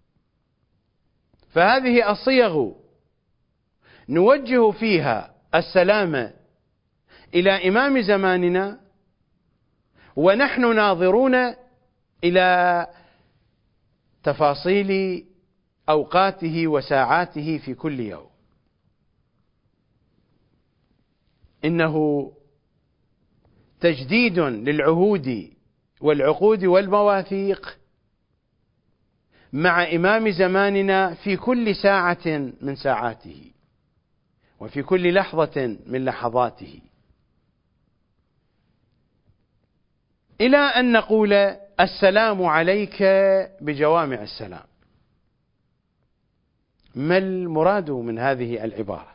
فهذه الصيغ نوجه فيها السلام إلى إمام زماننا، ونحن ناظرون إلى تفاصيل أوقاته وساعاته في كل يوم. إنه تجديد للعهود والعقود والمواثيق مع إمام زماننا في كل ساعة من ساعاته وفي كل لحظة من لحظاته، إلى أن نقول السلام عليك بجوامع السلام. ما المراد من هذه العبارة؟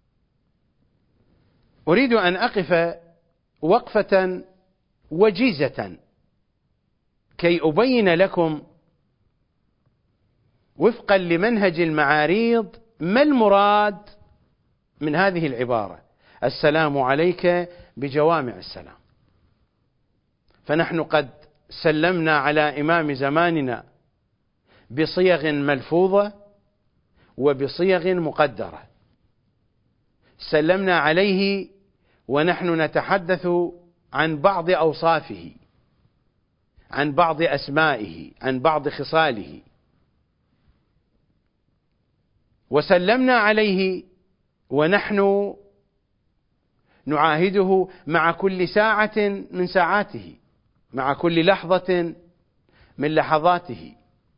أريد أن أقف وقفة وجيزة كي أبين لكم وفقا لمنهج المعاريض ما المراد من هذه العبارة السلام عليك بجوامع السلام. فنحن قد سلمنا على إمام زماننا بصيغ ملفوظة وبصيغ مقدرة، سلمنا عليه ونحن نتحدث عن بعض أوصافه، عن بعض أسمائه، عن بعض خصاله، وسلمنا عليه ونحن نعاهده مع كل ساعة من ساعاته، مع كل لحظة من لحظاته،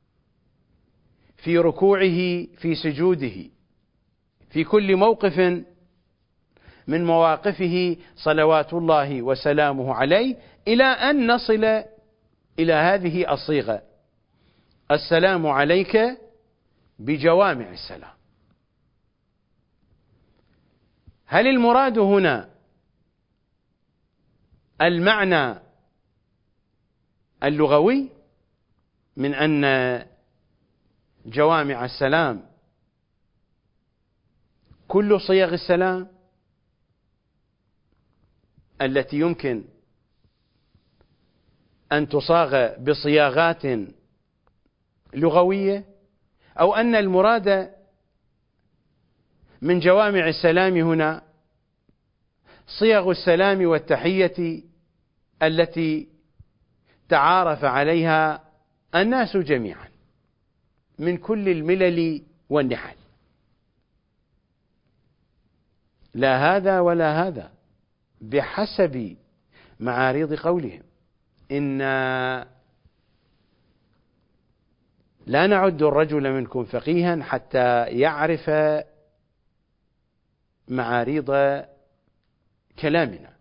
في ركوعه، في سجوده، في كل موقف من مواقفه صلوات الله وسلامه عليه، إلى أن نصل إلى هذه الصيغة السلام عليك بجوامع السلام. هل المراد هنا المعنى اللغوي من أن جوامع السلام كل صيغ السلام التي يمكن أن تصاغ بصياغات لغوية، أو أن المراد من جوامع السلام هنا صيغ السلام والتحية التي تعارف عليها الناس جميعا من كل الملل والنحل؟ لا هذا ولا هذا، بحسب معاريض قولهم. إنا لا نعد الرجل منكم فقيها حتى يعرف معاريض كلامنا.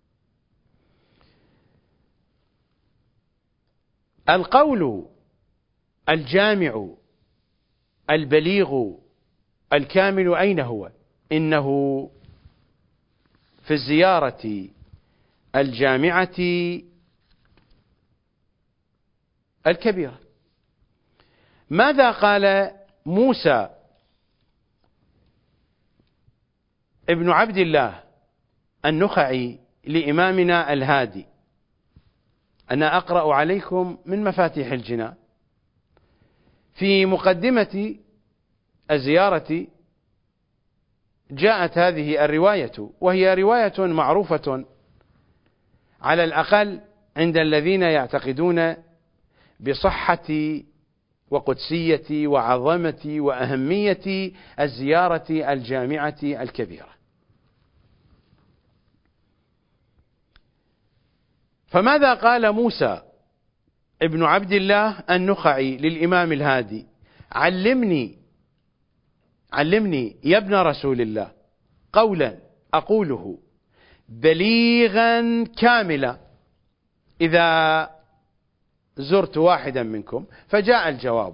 القول الجامع البليغ الكامل أين هو؟ إنه في الزيارة الجامعة الكبيرة. ماذا قال موسى ابن عبد الله النخعي لإمامنا الهادي؟ أنا أقرأ عليكم من مفاتيح الجنان. في مقدمة الزيارة جاءت هذه الرواية، وهي رواية معروفة على الأقل عند الذين يعتقدون بصحة وقدسية وعظمة وأهمية الزيارة الجامعة الكبيرة. فماذا قال موسى ابن عبد الله النخعي للإمام الهادي؟ علمني يا ابن رسول الله قولا أقوله بليغا كاملا إذا زرت واحدا منكم. فجاء الجواب،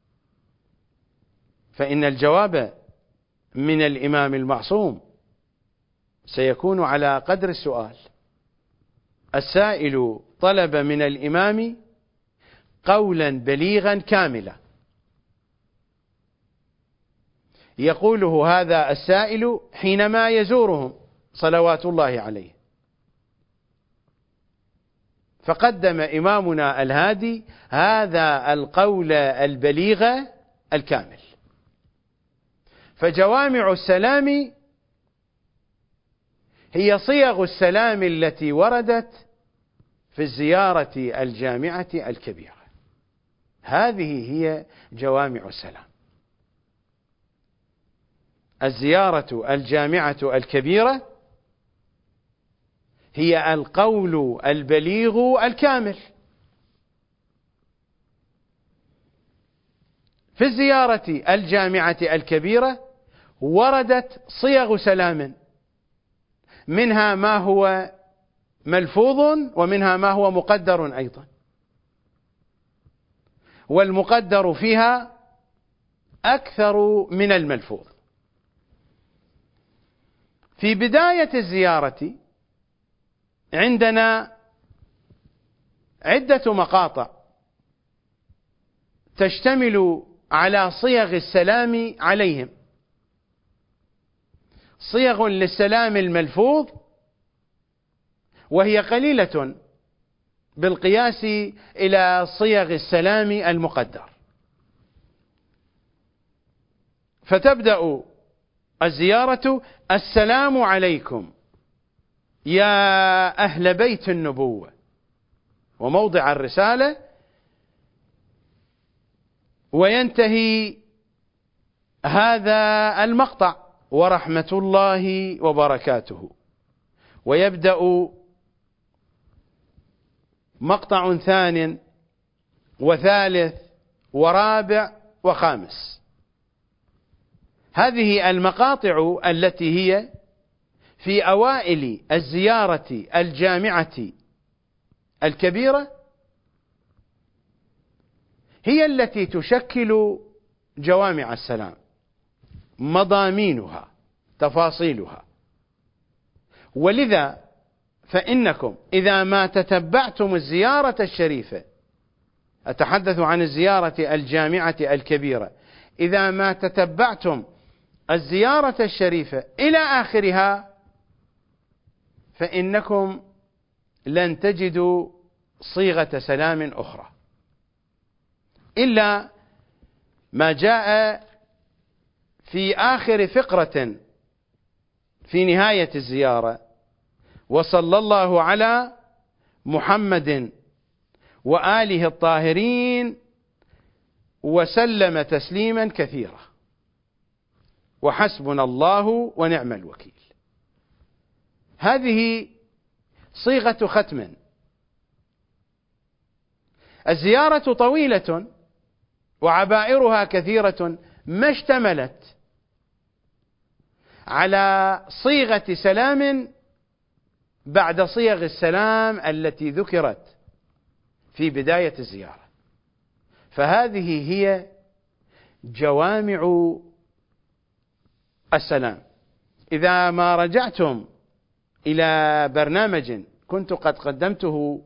فإن الجواب من الإمام المعصوم سيكون على قدر السؤال. السائل طلب من الإمام قولا بليغا كاملا، يقوله هذا السائل حينما يزورهم صلوات الله عليه. فقدم إمامنا الهادي هذا القول البليغ الكامل. فجوامع السلام هي صيغ السلام التي وردت في الزيارة الجامعة الكبيرة. هذه هي جوامع السلام. الزيارة الجامعة الكبيرة هي القول البليغ الكامل. في الزيارة الجامعة الكبيرة وردت صيغ سلام، منها ما هو ملفوظ ومنها ما هو مقدر أيضا، والمقدر فيها أكثر من الملفوظ. في بداية الزيارة عندنا عدة مقاطع تشتمل على صيغ السلام عليهم، صيغ للسلام الملفوظ وهي قليلة بالقياس إلى صيغ السلام المقدر. فتبدأ الزيارة: السلام عليكم يا أهل بيت النبوة، وموضع الرسالة، وينتهي هذا المقطع: ورحمة الله وبركاته، ويبدأ مقطع ثان وثالث ورابع وخامس. هذه المقاطع التي هي في أوائل الزيارة الجامعة الكبيرة هي التي تشكل جوامع السلام، مضامينها، تفاصيلها. ولذا فإنكم إذا ما تتبعتم الزيارة الشريفة، أتحدث عن الزيارة الجامعة الكبيرة، إذا ما تتبعتم الزيارة الشريفة إلى آخرها فإنكم لن تجدوا صيغة سلام أخرى إلا ما جاء في آخر فقرة في نهاية الزيارة: وصلى الله على محمد وآله الطاهرين وسلم تسليما كثيرا وحسبنا الله ونعم الوكيل. هذه صيغة ختم. الزيارة طويلة وعبائرها كثيرة، ما اشتملت على صيغة سلام بعد صيغ السلام التي ذكرت في بداية الزيارة. فهذه هي جوامع السلام. إذا ما رجعتم إلى برنامج كنت قد قدمته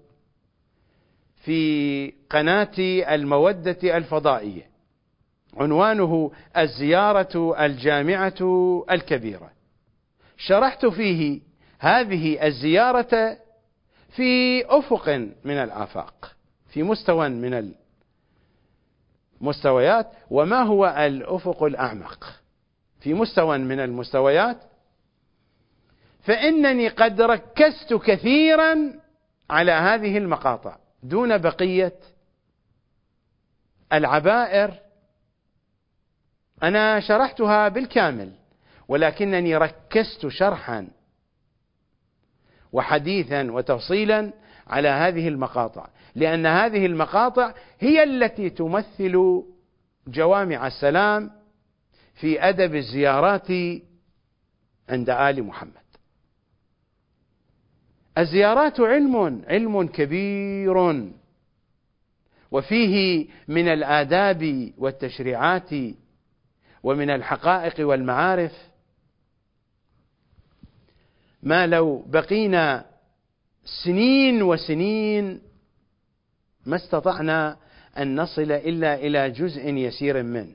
في قناة المودة الفضائية عنوانه الزيارة الجامعة الكبيرة، شرحت فيه هذه الزيارة في أفق من الآفاق، في مستوى من المستويات. وما هو الأفق الأعمق في مستوى من المستويات؟ فإنني قد ركزت كثيرا على هذه المقاطع دون بقية العبائر. أنا شرحتها بالكامل، ولكنني ركزت شرحا وحديثا وتفصيلا على هذه المقاطع، لأن هذه المقاطع هي التي تمثل جوامع السلام في أدب الزيارات عند آل محمد. الزيارات علم كبير، وفيه من الآداب والتشريعات ومن الحقائق والمعارف ما لو بقينا سنين وسنين ما استطعنا أن نصل إلا إلى جزء يسير منه،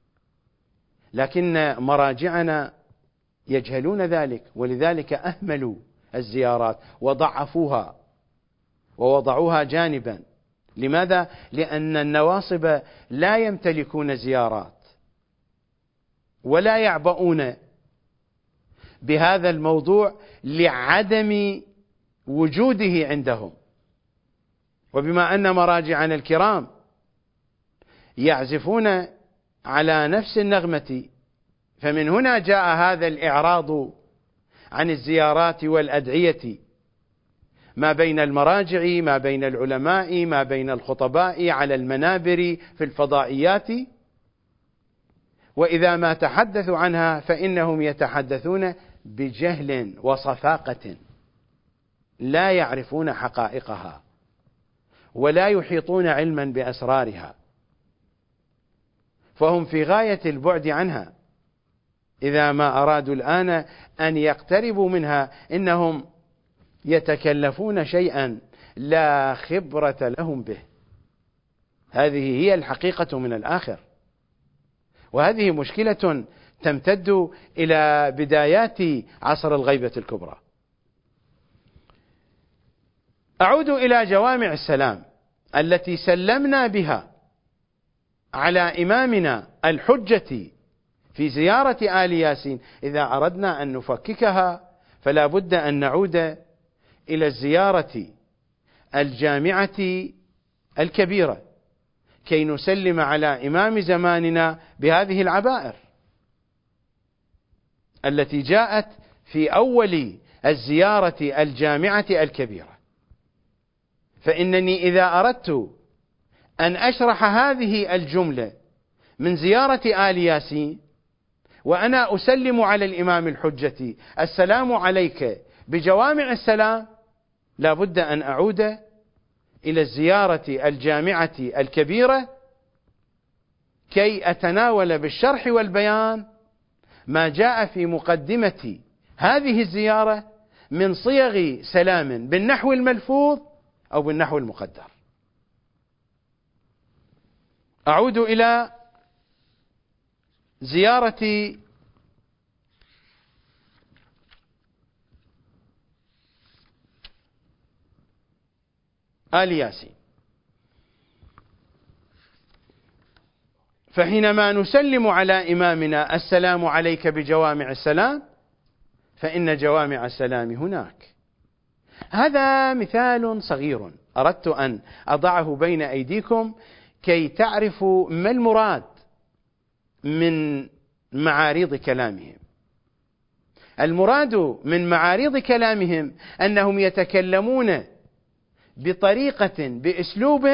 لكن مراجعنا يجهلون ذلك، ولذلك أهملوا الزيارات وضعفوها ووضعوها جانبا. لماذا؟ لأن النواصب لا يمتلكون زيارات ولا يعبؤون بهذا الموضوع لعدم وجوده عندهم. وبما أن مراجعنا الكرام يعزفون على نفس النغمة، فمن هنا جاء هذا الإعراض عن الزيارات والأدعية ما بين المراجع، ما بين العلماء، ما بين الخطباء على المنابر في الفضائيات. وإذا ما تحدثوا عنها فإنهم يتحدثون بجهل وصفاقة، لا يعرفون حقائقها ولا يحيطون علما بأسرارها، فهم في غاية البعد عنها. إذا ما أرادوا الآن أن يقتربوا منها إنهم يتكلفون شيئا لا خبرة لهم به. هذه هي الحقيقة من الآخر. وهذه مشكلة تمتد إلى بدايات عصر الغيبة الكبرى. أعود إلى جوامع السلام التي سلمنا بها على إمامنا الحجة في زيارة آل ياسين. إذا أردنا أن نفككها فلا بد أن نعود إلى الزيارة الجامعة الكبيرة كي نسلم على إمام زماننا بهذه العبائر التي جاءت في أول الزيارة الجامعة الكبيرة. فإنني إذا أردت أن أشرح هذه الجملة من زيارة آل ياسين وأنا أسلم على الإمام الحجة السلام عليك بجوامع السلام، لا بد أن أعود إلى الزيارة الجامعة الكبيرة كي أتناول بالشرح والبيان ما جاء في مقدمة هذه الزيارة من صيغ سلام بالنحو الملفوظ أو بالنحو المقدر. أعود إلى زيارة آل ياسين. فحينما نسلم على إمامنا السلام عليك بجوامع السلام فإن جوامع السلام هناك. هذا مثال صغير أردت أن أضعه بين أيديكم كي تعرفوا ما المراد من معاريض كلامهم. المراد من معاريض كلامهم أنهم يتكلمون بطريقة بأسلوب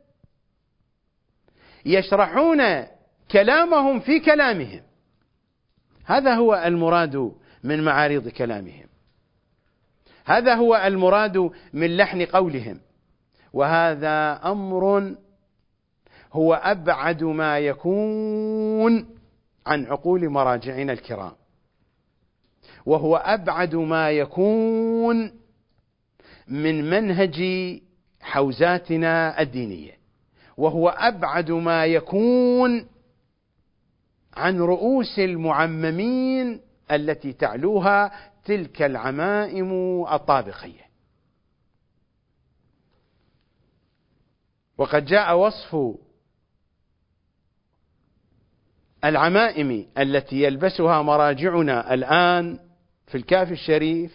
يشرحون كلامهم في كلامهم. هذا هو المراد من معاريض كلامهم، هذا هو المراد من لحن قولهم. وهذا أمر هو أبعد ما يكون عن عقول مراجعنا الكرام، وهو أبعد ما يكون من منهج حوزاتنا الدينية، وهو أبعد ما يكون عن رؤوس المعممين التي تعلوها تلك العمائم الطابقية. وقد جاء وصف العمائم التي يلبسها مراجعنا الآن في الكافي الشريف،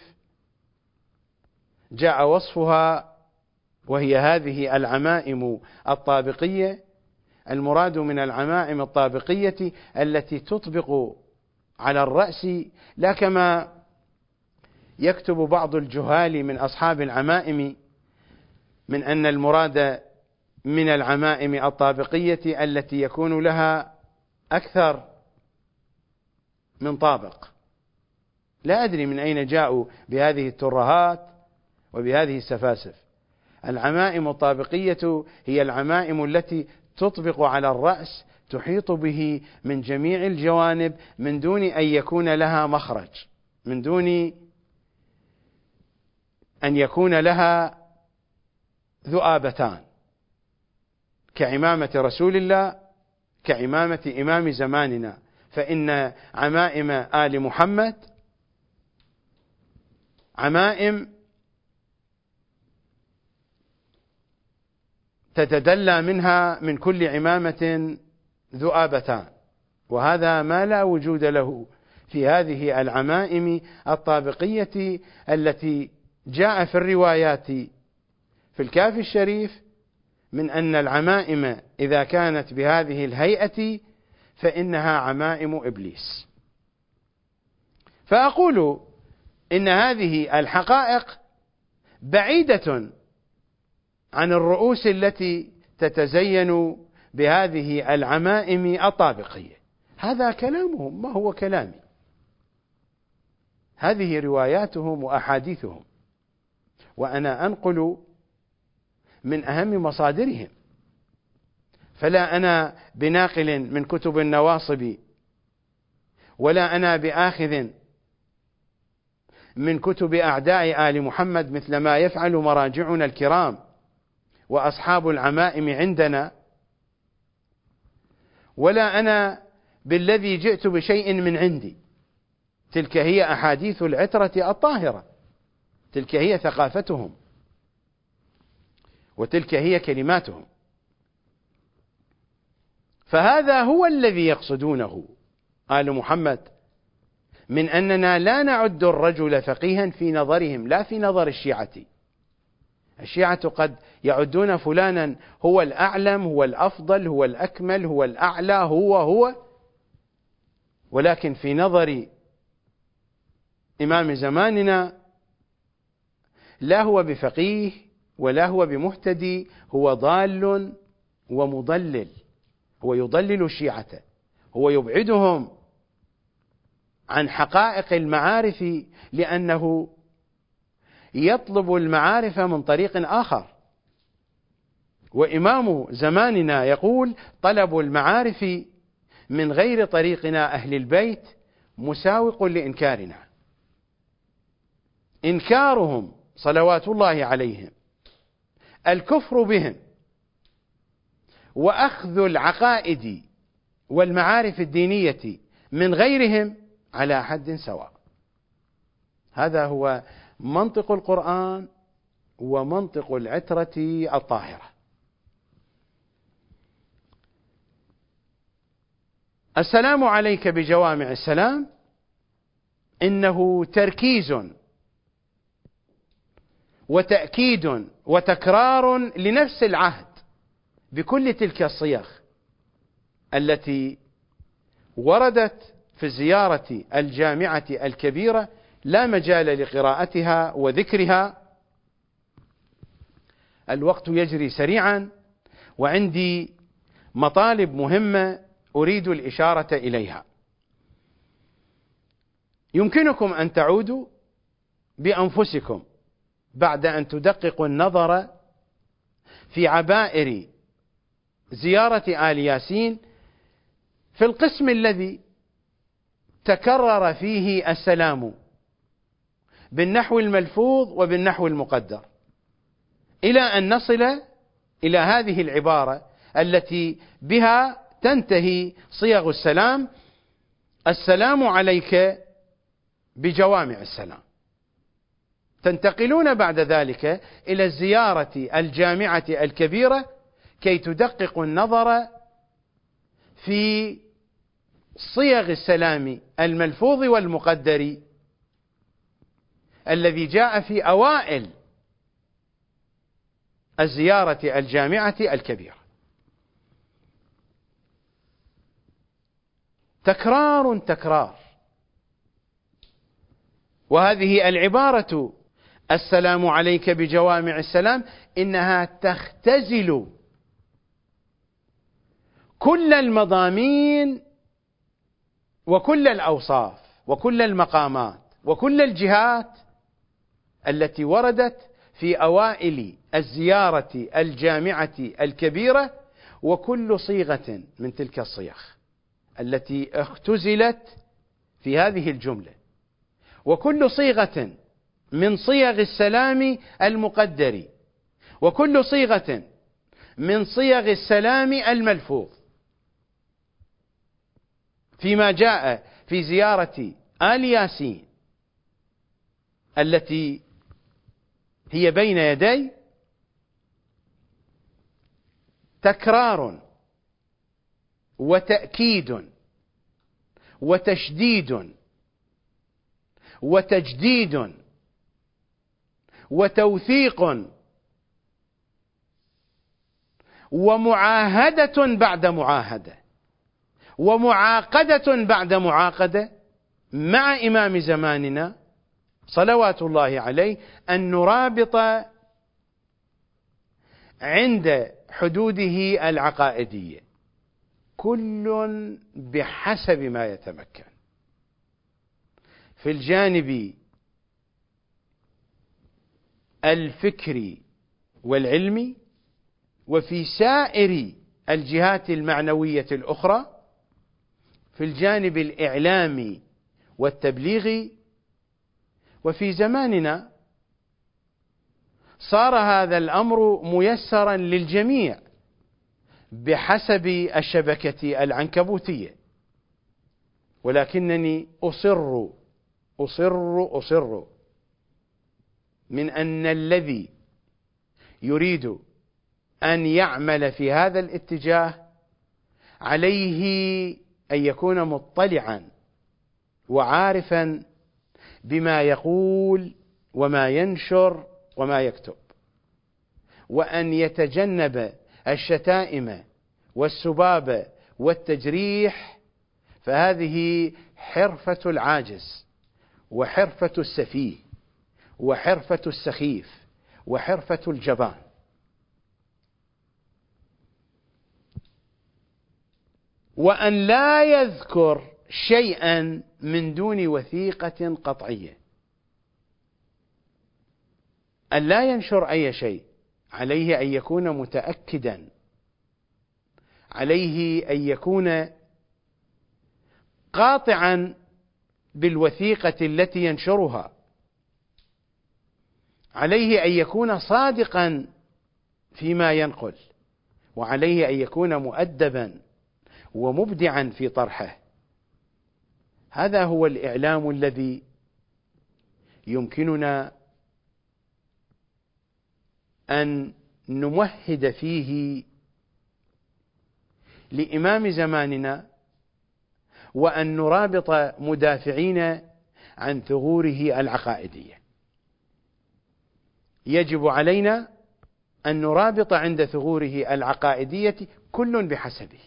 جاء وصفها وهي هذه العمائم الطابقية. المراد من العمائم الطابقية التي تطبق على الرأس، لا كما يكتب بعض الجهال من أصحاب العمائم من أن المراد من العمائم الطابقية التي يكون لها أكثر من طابق. لا أدري من أين جاءوا بهذه الترهات وبهذه السفاسف. العمائم الطابقية هي العمائم التي تطبق على الرأس، تحيط به من جميع الجوانب من دون أن يكون لها مخرج، من دون أن يكون لها ذؤابتان، كعمامة رسول الله، كعمامة إمام زماننا. فإن عمائم آل محمد عمائم تتدلى منها من كل عمامة ذؤابتان، وهذا ما لا وجود له في هذه العمائم الطابقية التي جاء في الروايات في الكافي الشريف من أن العمائم إذا كانت بهذه الهيئة فإنها عمائم إبليس. فأقول إن هذه الحقائق بعيدة عن الرؤوس التي تتزين بهذه العمائم الطابقية. هذا كلامهم، ما هو كلامي. هذه رواياتهم وأحاديثهم، وأنا أنقل من أهم مصادرهم، فلا أنا بناقل من كتب النواصب، ولا أنا بآخذ من كتب أعداء آل محمد مثل ما يفعل مراجعنا الكرام وأصحاب العمائم عندنا، ولا أنا بالذي جئت بشيء من عندي. تلك هي أحاديث العترة الطاهرة، تلك هي ثقافتهم، وتلك هي كلماتهم. فهذا هو الذي يقصدونه آل محمد من أننا لا نعد الرجل فقيها في نظرهم، لا في نظر الشيعة. الشيعة قد يعدون فلانا هو الأعلم، هو الأفضل، هو الأكمل، هو الأعلى، هو، ولكن في نظر إمام زماننا لا هو بفقيه ولا هو بمهتدي، هو ضال ومضلل، هو يضلل الشيعة، هو يبعدهم عن حقائق المعارف، لأنه يطلب المعارف من طريق آخر. وإمام زماننا يقول: طلب المعارف من غير طريقنا أهل البيت مساوق لإنكارنا. إنكارهم صلوات الله عليهم، الكفر بهم، وأخذ العقائد والمعارف الدينية من غيرهم على حد سواء. هذا هو منطق القرآن ومنطق العترة الطاهرة. السلام عليك بجوامع السلام إنه تركيز وتأكيد وتكرار لنفس العهد بكل تلك الصيغ التي وردت في الزيارة الجامعة الكبيرة، لا مجال لقراءتها وذكرها. الوقت يجري سريعا، وعندي مطالب مهمة أريد الإشارة إليها. يمكنكم أن تعودوا بأنفسكم بعد أن تدققوا النظر في عبائر زيارة آل ياسين في القسم الذي تكرر فيه السلام بالنحو الملفوظ وبالنحو المقدر، إلى أن نصل إلى هذه العبارة التي بها تنتهي صيغ السلام: السلام عليك بجوامع السلام. تنتقلون بعد ذلك إلى الزيارة الجامعة الكبيرة كي تدققوا النظر في صيغ السلام الملفوظ والمقدر الذي جاء في أوائل الزيارة الجامعة الكبيرة. تكرار، وهذه العبارة السلام عليك بجوامع السلام إنها تختزل كل المضامين وكل الأوصاف وكل المقامات وكل الجهات التي وردت في أوائل الزيارة الجامعة الكبيرة، وكل صيغة من تلك الصيغ التي اختزلت في هذه الجملة، وكل صيغة من صيغ السلام المقدر، وكل صيغة من صيغ السلام الملفوظ، فيما جاء في زيارة آل ياسين التي هي بين يدي. تكرار وتأكيد وتشديد وتجديد وتوثيق ومعاهدة بعد معاهدة ومعاقدة بعد معاقدة مع إمام زماننا صلوات الله عليه، أن نرابط عند حدوده العقائدية كل بحسب ما يتمكن. في الجانب الفكري والعلمي، وفي سائر الجهات المعنوية الأخرى، في الجانب الإعلامي والتبليغي. وفي زماننا صار هذا الأمر ميسرا للجميع بحسب الشبكة العنكبوتية. ولكنني أصر من أن الذي يريد أن يعمل في هذا الاتجاه عليه أن يكون مطلعا وعارفا بما يقول وما ينشر وما يكتب، وأن يتجنب الشتائم والسباب والتجريح، فهذه حرفة العاجز وحرفة السفيه وحرفة السخيف وحرفة الجبان. وأن لا يذكر شيئا من دون وثيقة قطعية، أن لا ينشر أي شيء، عليه أن يكون متأكدا، عليه أن يكون قاطعا بالوثيقة التي ينشرها، عليه أن يكون صادقا فيما ينقل، وعليه أن يكون مؤدبا ومبدعا في طرحه. هذا هو الإعلام الذي يمكننا أن نمهد فيه لإمام زماننا، وأن نرابط مدافعين عن ثغوره العقائدية. يجب علينا أن نرابط عند ثغوره العقائدية كل بحسبه،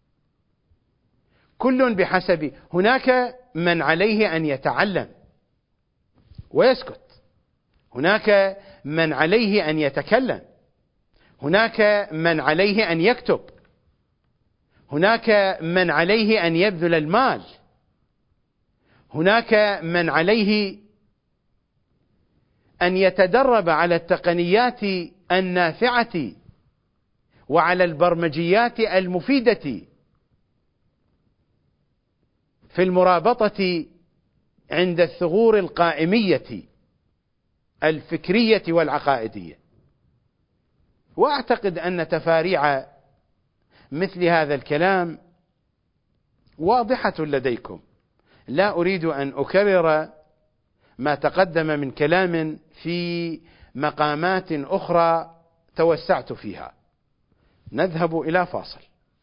كل بحسبه. هناك من عليه أن يتعلم ويسكت، هناك من عليه أن يتكلم، هناك من عليه أن يكتب، هناك من عليه أن يبذل المال، هناك من عليه أن يتدرب على التقنيات النافعة وعلى البرمجيات المفيدة في المرابطة عند الثغور القائمية الفكرية والعقائدية. وأعتقد أن تفاريع مثل هذا الكلام واضحة لديكم، لا أريد أن أكرر ما تقدم من كلام في مقامات أخرى توسعت فيها. نذهب إلى فاصل.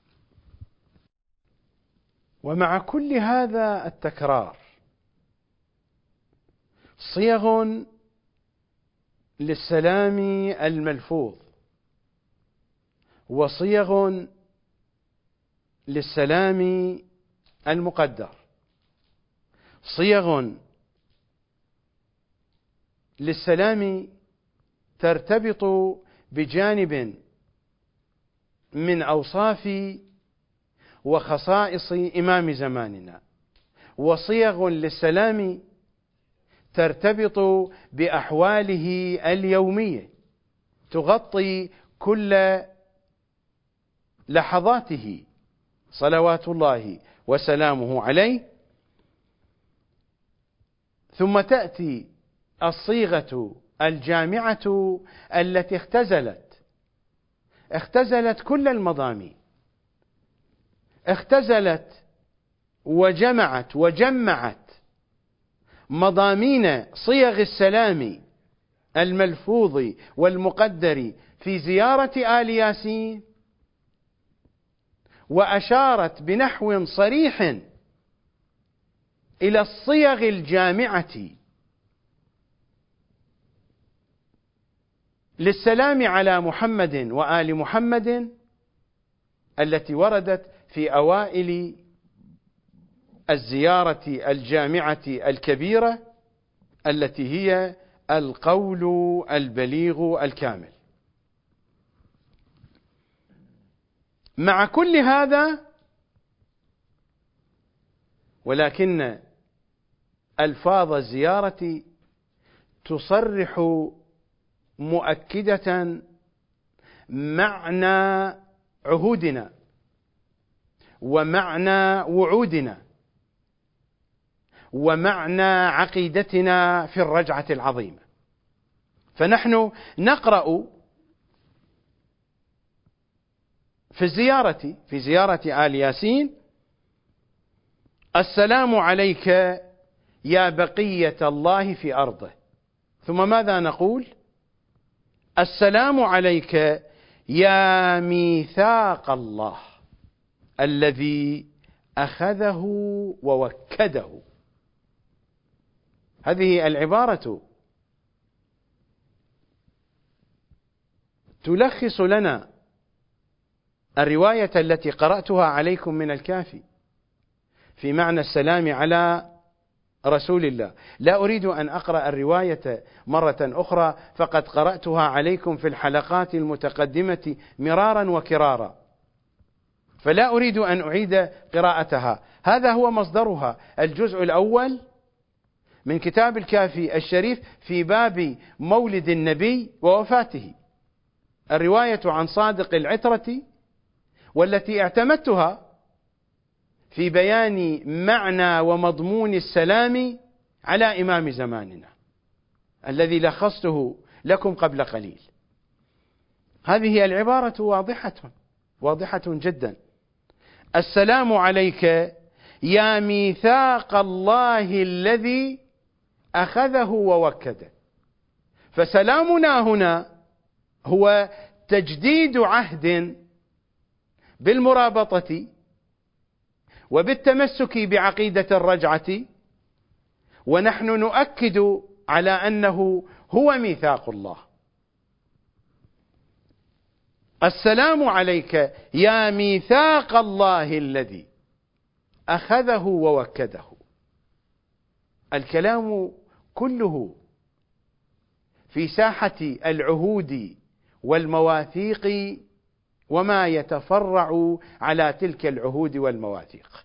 ومع كل هذا التكرار صيغ للسلام الملفوظ وصيغ للسلام المقدر، صيغ للسلام ترتبط بجانب من أوصاف وخصائص إمام زماننا، وصيغ للسلام ترتبط بأحواله اليومية، تغطي كل لحظاته صلوات الله وسلامه عليه. ثم تأتي الصيغة الجامعة التي اختزلت كل المضامين، اختزلت وجمعت وجمعت مضامين صيغ السلام الملفوظ والمقدر في زيارة آل ياسين، وأشارت بنحو صريح إلى الصيغ الجامعة للسلام على محمد وآل محمد التي وردت في أوائل الزيارة الجامعة الكبيرة التي هي القول البليغ الكامل. مع كل هذا ولكن ألفاظ الزيارة تصرح مؤكدة معنى عهودنا ومعنى وعودنا ومعنى عقيدتنا في الرجعة العظيمة. فنحن نقرأ في زيارة آل ياسين السلام عليك يا بقية الله في أرضه. ثم ماذا نقول؟ السلام عليك يا ميثاق الله الذي أخذه ووكده. هذه العبارة تلخص لنا الرواية التي قرأتها عليكم من الكافي في معنى السلام على رسول الله. لا أريد أن أقرأ الرواية مرة أخرى، فقد قرأتها عليكم في الحلقات المتقدمة مرارا وكرارا، فلا أريد أن أعيد قراءتها. هذا هو مصدرها، الجزء الأول من كتاب الكافي الشريف في باب مولد النبي ووفاته، الرواية عن صادق العترة، والتي اعتمدتها في بيان معنى ومضمون السلام على إمام زماننا الذي لخصته لكم قبل قليل. هذه العبارة واضحة جدا. السلام عليك يا ميثاق الله الذي أخذه ووكده. فسلامنا هنا هو تجديد عهد بالمرابطة وبالتمسك بعقيدة الرجعة، ونحن نؤكد على أنه هو ميثاق الله. السلام عليك يا ميثاق الله الذي أخذه ووكده. الكلام كله في ساحة العهود والمواثيق وما يتفرع على تلك العهود والمواثيق.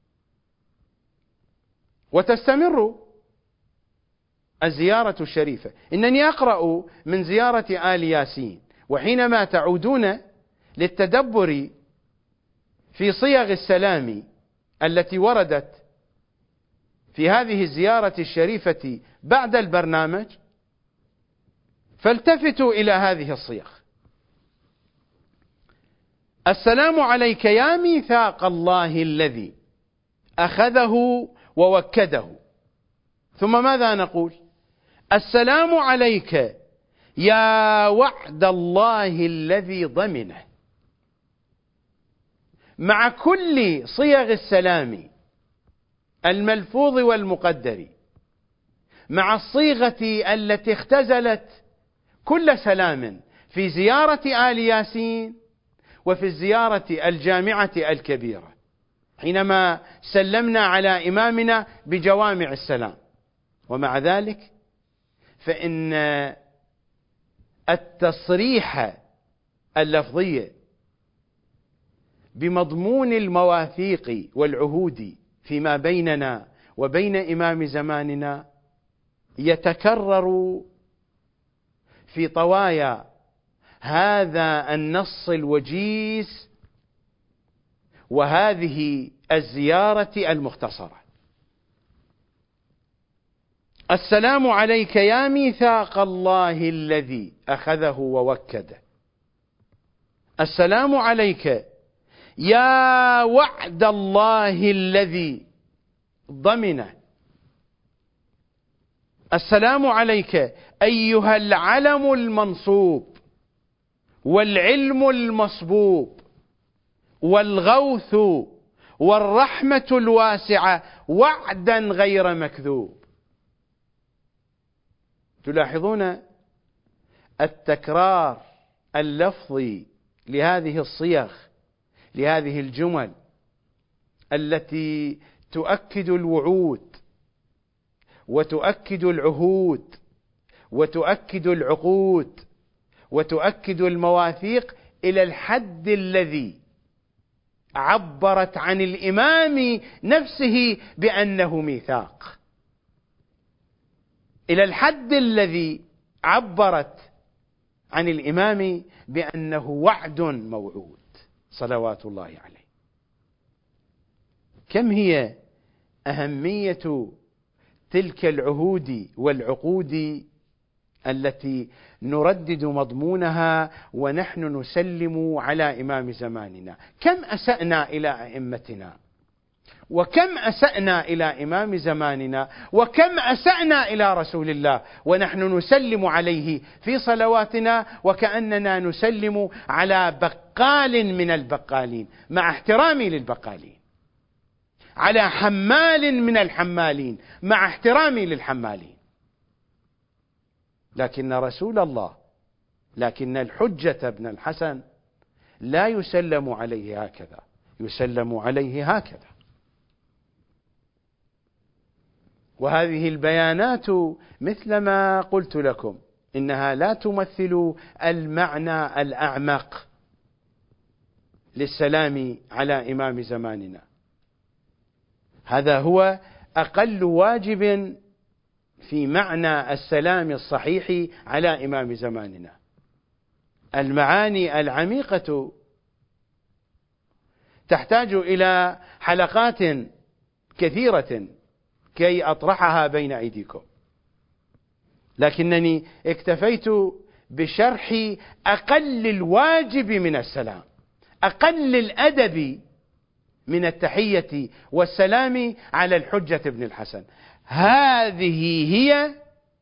وتستمر الزيارة الشريفة. إنني أقرأ من زيارة آل ياسين، وحينما تعودون للتدبر في صيغ السلام التي وردت في هذه الزيارة الشريفة بعد البرنامج، فالتفتوا إلى هذه الصيغ: السلام عليك يا ميثاق الله الذي أخذه ووكده. ثم ماذا نقول؟ السلام عليك يا وعد الله الذي ضمنه. مع كل صيغ السلام الملفوظ والمقدر، مع الصيغة التي اختزلت كل سلام في زيارة آل ياسين وفي الزيارة الجامعة الكبيرة، حينما سلمنا على إمامنا بجوامع السلام. ومع ذلك فإن التصريح اللفظي بمضمون المواثيق والعهود فيما بيننا وبين إمام زماننا يتكرر في طوايا هذا النص الوجيز وهذه الزيارة المختصرة. السلام عليك يا ميثاق الله الذي أخذه ووكده. السلام عليك يا وعد الله الذي ضمنه. السلام عليك أيها العلم المنصوب والعلم المصبوب والغوث والرحمة الواسعة وعدا غير مكذوب. تلاحظون التكرار اللفظي لهذه الصيغ، لهذه الجمل التي تؤكد الوعود وتؤكد العهود وتؤكد العقود وتؤكد المواثيق إلى الحد الذي عبرت عن الإمام نفسه بأنه ميثاق، إلى الحد الذي عبرت عن الإمام بأنه وعد موعود صلوات الله عليه. كم هي أهمية تلك العهود والعقود التي نردد مضمونها ونحن نسلم على إمام زماننا. كم أسأنا إلى أئمتنا وكم أسأنا إلى إمام زماننا، وكم أسأنا إلى رسول الله ونحن نسلم عليه في صلواتنا وكأننا نسلم على بقال من البقالين، مع احترامي للبقالين، على حمال من الحمالين مع احترامي للحمالين. لكن رسول الله، لكن الحجة ابن الحسن لا يسلم عليه هكذا، يسلم عليه هكذا. وهذه البيانات مثلما قلت لكم إنها لا تمثل المعنى الأعمق للسلام على إمام زماننا. هذا هو أقل واجب في معنى السلام الصحيح على إمام زماننا. المعاني العميقة تحتاج إلى حلقات كثيرة كي أطرحها بين أيديكم، لكنني اكتفيت بشرح أقل الواجب من السلام، أقل الأدب من التحية والسلام على الحجة ابن الحسن. هذه هي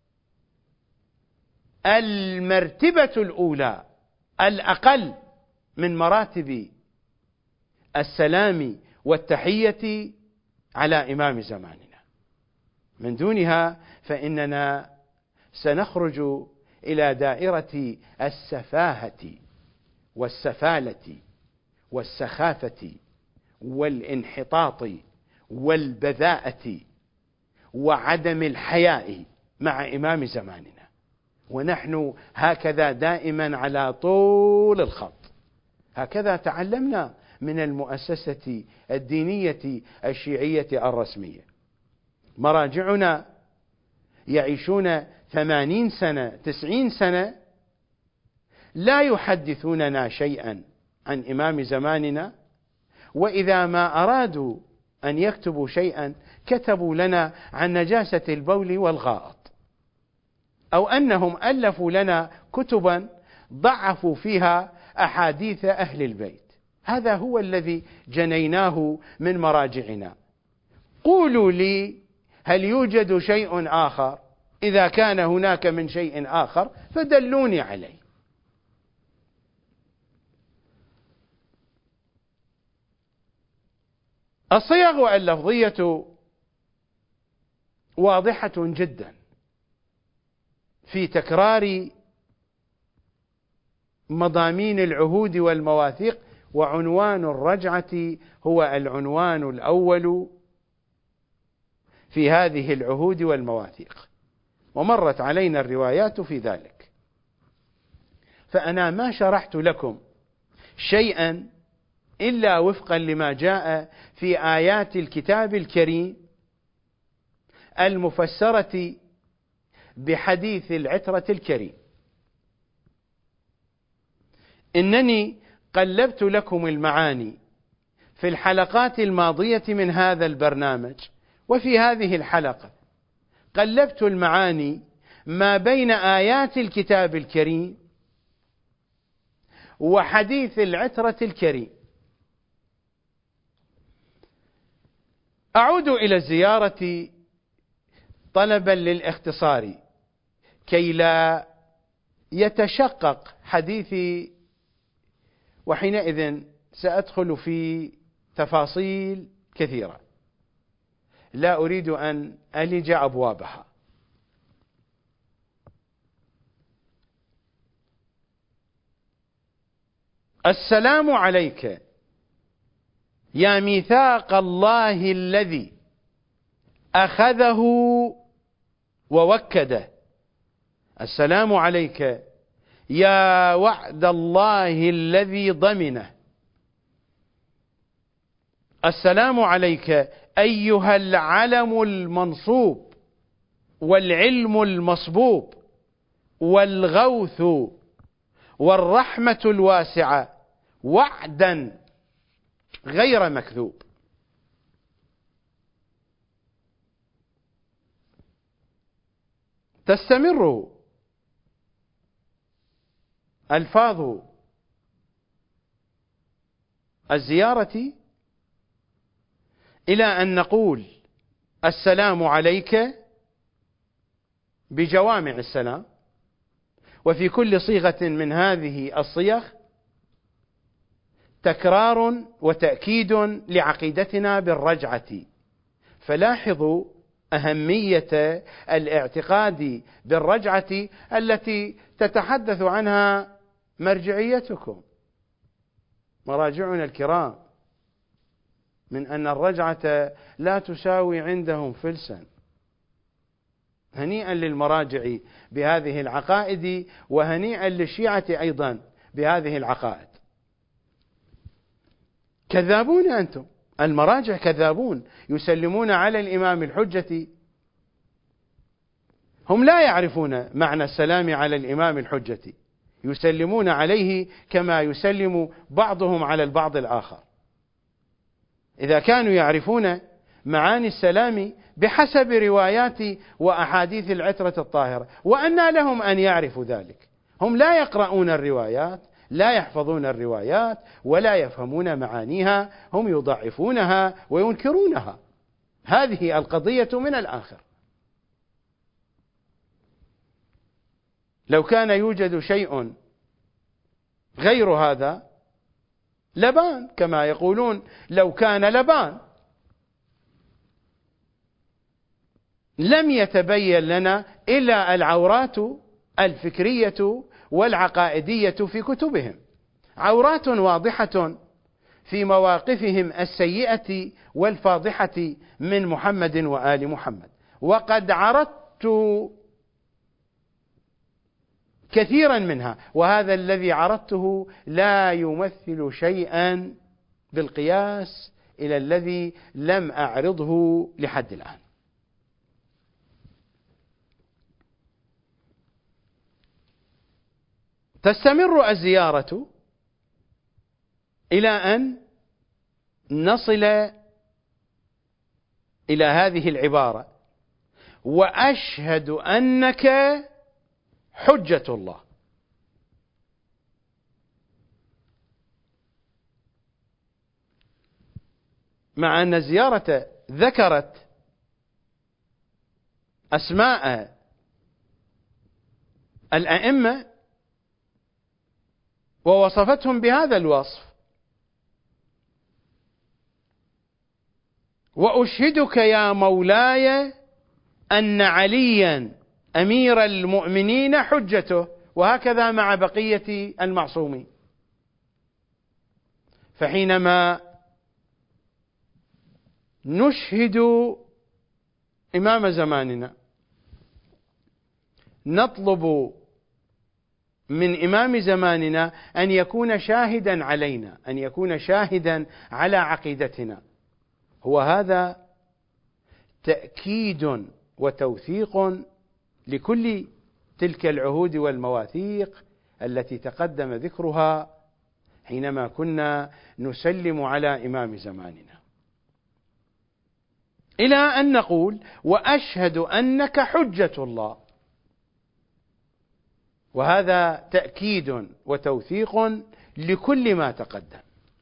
المرتبة الأولى، الأقل من مراتب السلام والتحية على إمام زماننا. من دونها فإننا سنخرج إلى دائرة السفاهة والسفالة والسخافة والانحطاط والبذاءة وعدم الحياء مع إمام زماننا، ونحن هكذا دائما على طول الخط. هكذا تعلمنا من المؤسسة الدينية الشيعية الرسمية. مراجعنا يعيشون 80 سنة 90 سنة لا يحدثوننا شيئا عن إمام زماننا، وإذا ما أرادوا أن يكتبوا شيئا كتبوا لنا عن نجاسة البول والغائط، أو أنهم ألفوا لنا كتبا ضعفوا فيها أحاديث أهل البيت. هذا هو الذي جنيناه من مراجعنا. قولوا لي هل يوجد شيء آخر؟ إذا كان هناك من شيء آخر فدلوني عليه. الصيغ اللفظية واضحة جدا في تكرار مضامين العهود والمواثيق، وعنوان الرجعة هو العنوان الأول في هذه العهود والمواثيق، ومرت علينا الروايات في ذلك. فأنا ما شرحت لكم شيئا إلا وفقا لما جاء في آيات الكتاب الكريم المفسرة بحديث العترة الكريم. إنني قلبت لكم المعاني في الحلقات الماضية من هذا البرنامج، وفي هذه الحلقة قلبت المعاني ما بين آيات الكتاب الكريم وحديث العترة الكريم. أعود إلى الزيارة طلبا للاختصار كي لا يتشقق حديثي، وحينئذ سأدخل في تفاصيل كثيرة لا أريد أن ألج أبوابها. السلام عليك يا ميثاق الله الذي أخذه ووكده، السلام عليك يا وعد الله الذي ضمنه، السلام عليك أيها العلم المنصوب والعلم المصبوب والغوث والرحمة الواسعة وعدا غير مكذوب. تستمر ألفاظ الزيارة إلى أن نقول السلام عليك بجوامع السلام، وفي كل صيغة من هذه الصيغ تكرار وتأكيد لعقيدتنا بالرجعة. فلاحظوا أهمية الاعتقاد بالرجعة التي تتحدث عنها مرجعيتكم مراجعنا الكرام، من أن الرجعة لا تساوي عندهم فلسا. هنيئا للمراجع بهذه العقائد، وهنيئا للشيعة أيضا بهذه العقائد. كذابون أنتم، المراجع كذابون، يسلمون على الإمام الحجة. هم لا يعرفون معنى السلام على الإمام الحجة، يسلمون عليه كما يسلم بعضهم على البعض الآخر. إذا كانوا يعرفون معاني السلام بحسب روايات وأحاديث العترة الطاهرة، وأنى لهم أن يعرفوا ذلك؟ هم لا يقرؤون الروايات، لا يحفظون الروايات، ولا يفهمون معانيها، هم يضعفونها وينكرونها. هذه القضية من الآخر. لو كان يوجد شيء غير هذا لبان، كما يقولون لو كان لبان، لم يتبين لنا إلا العورات الفكرية والعقائدية في كتبهم، عورات واضحة في مواقفهم السيئة والفاضحة من محمد وآل محمد. وقد عرضت كثيرا منها، وهذا الذي عرضته لا يمثل شيئا بالقياس إلى الذي لم أعرضه لحد الآن. تستمر الزيارة إلى أن نصل إلى هذه العبارة: وأشهد أنك حجة الله. مع أن الزيارة ذكرت أسماء الأئمة ووصفتهم بهذا الوصف: وأشهدك يا مولاي أن عليا أمير المؤمنين حجته، وهكذا مع بقية المعصومين. فحينما نشهد إمام زماننا، نطلب من إمام زماننا أن يكون شاهدا علينا، أن يكون شاهدا على عقيدتنا. هو هذا تأكيد وتوثيق لكل تلك العهود والمواثيق التي تقدم ذكرها حينما كنا نسلم على إمام زماننا، إلى أن نقول: وأشهد أنك حجة الله. وهذا تأكيد وتوثيق لكل ما تقدم،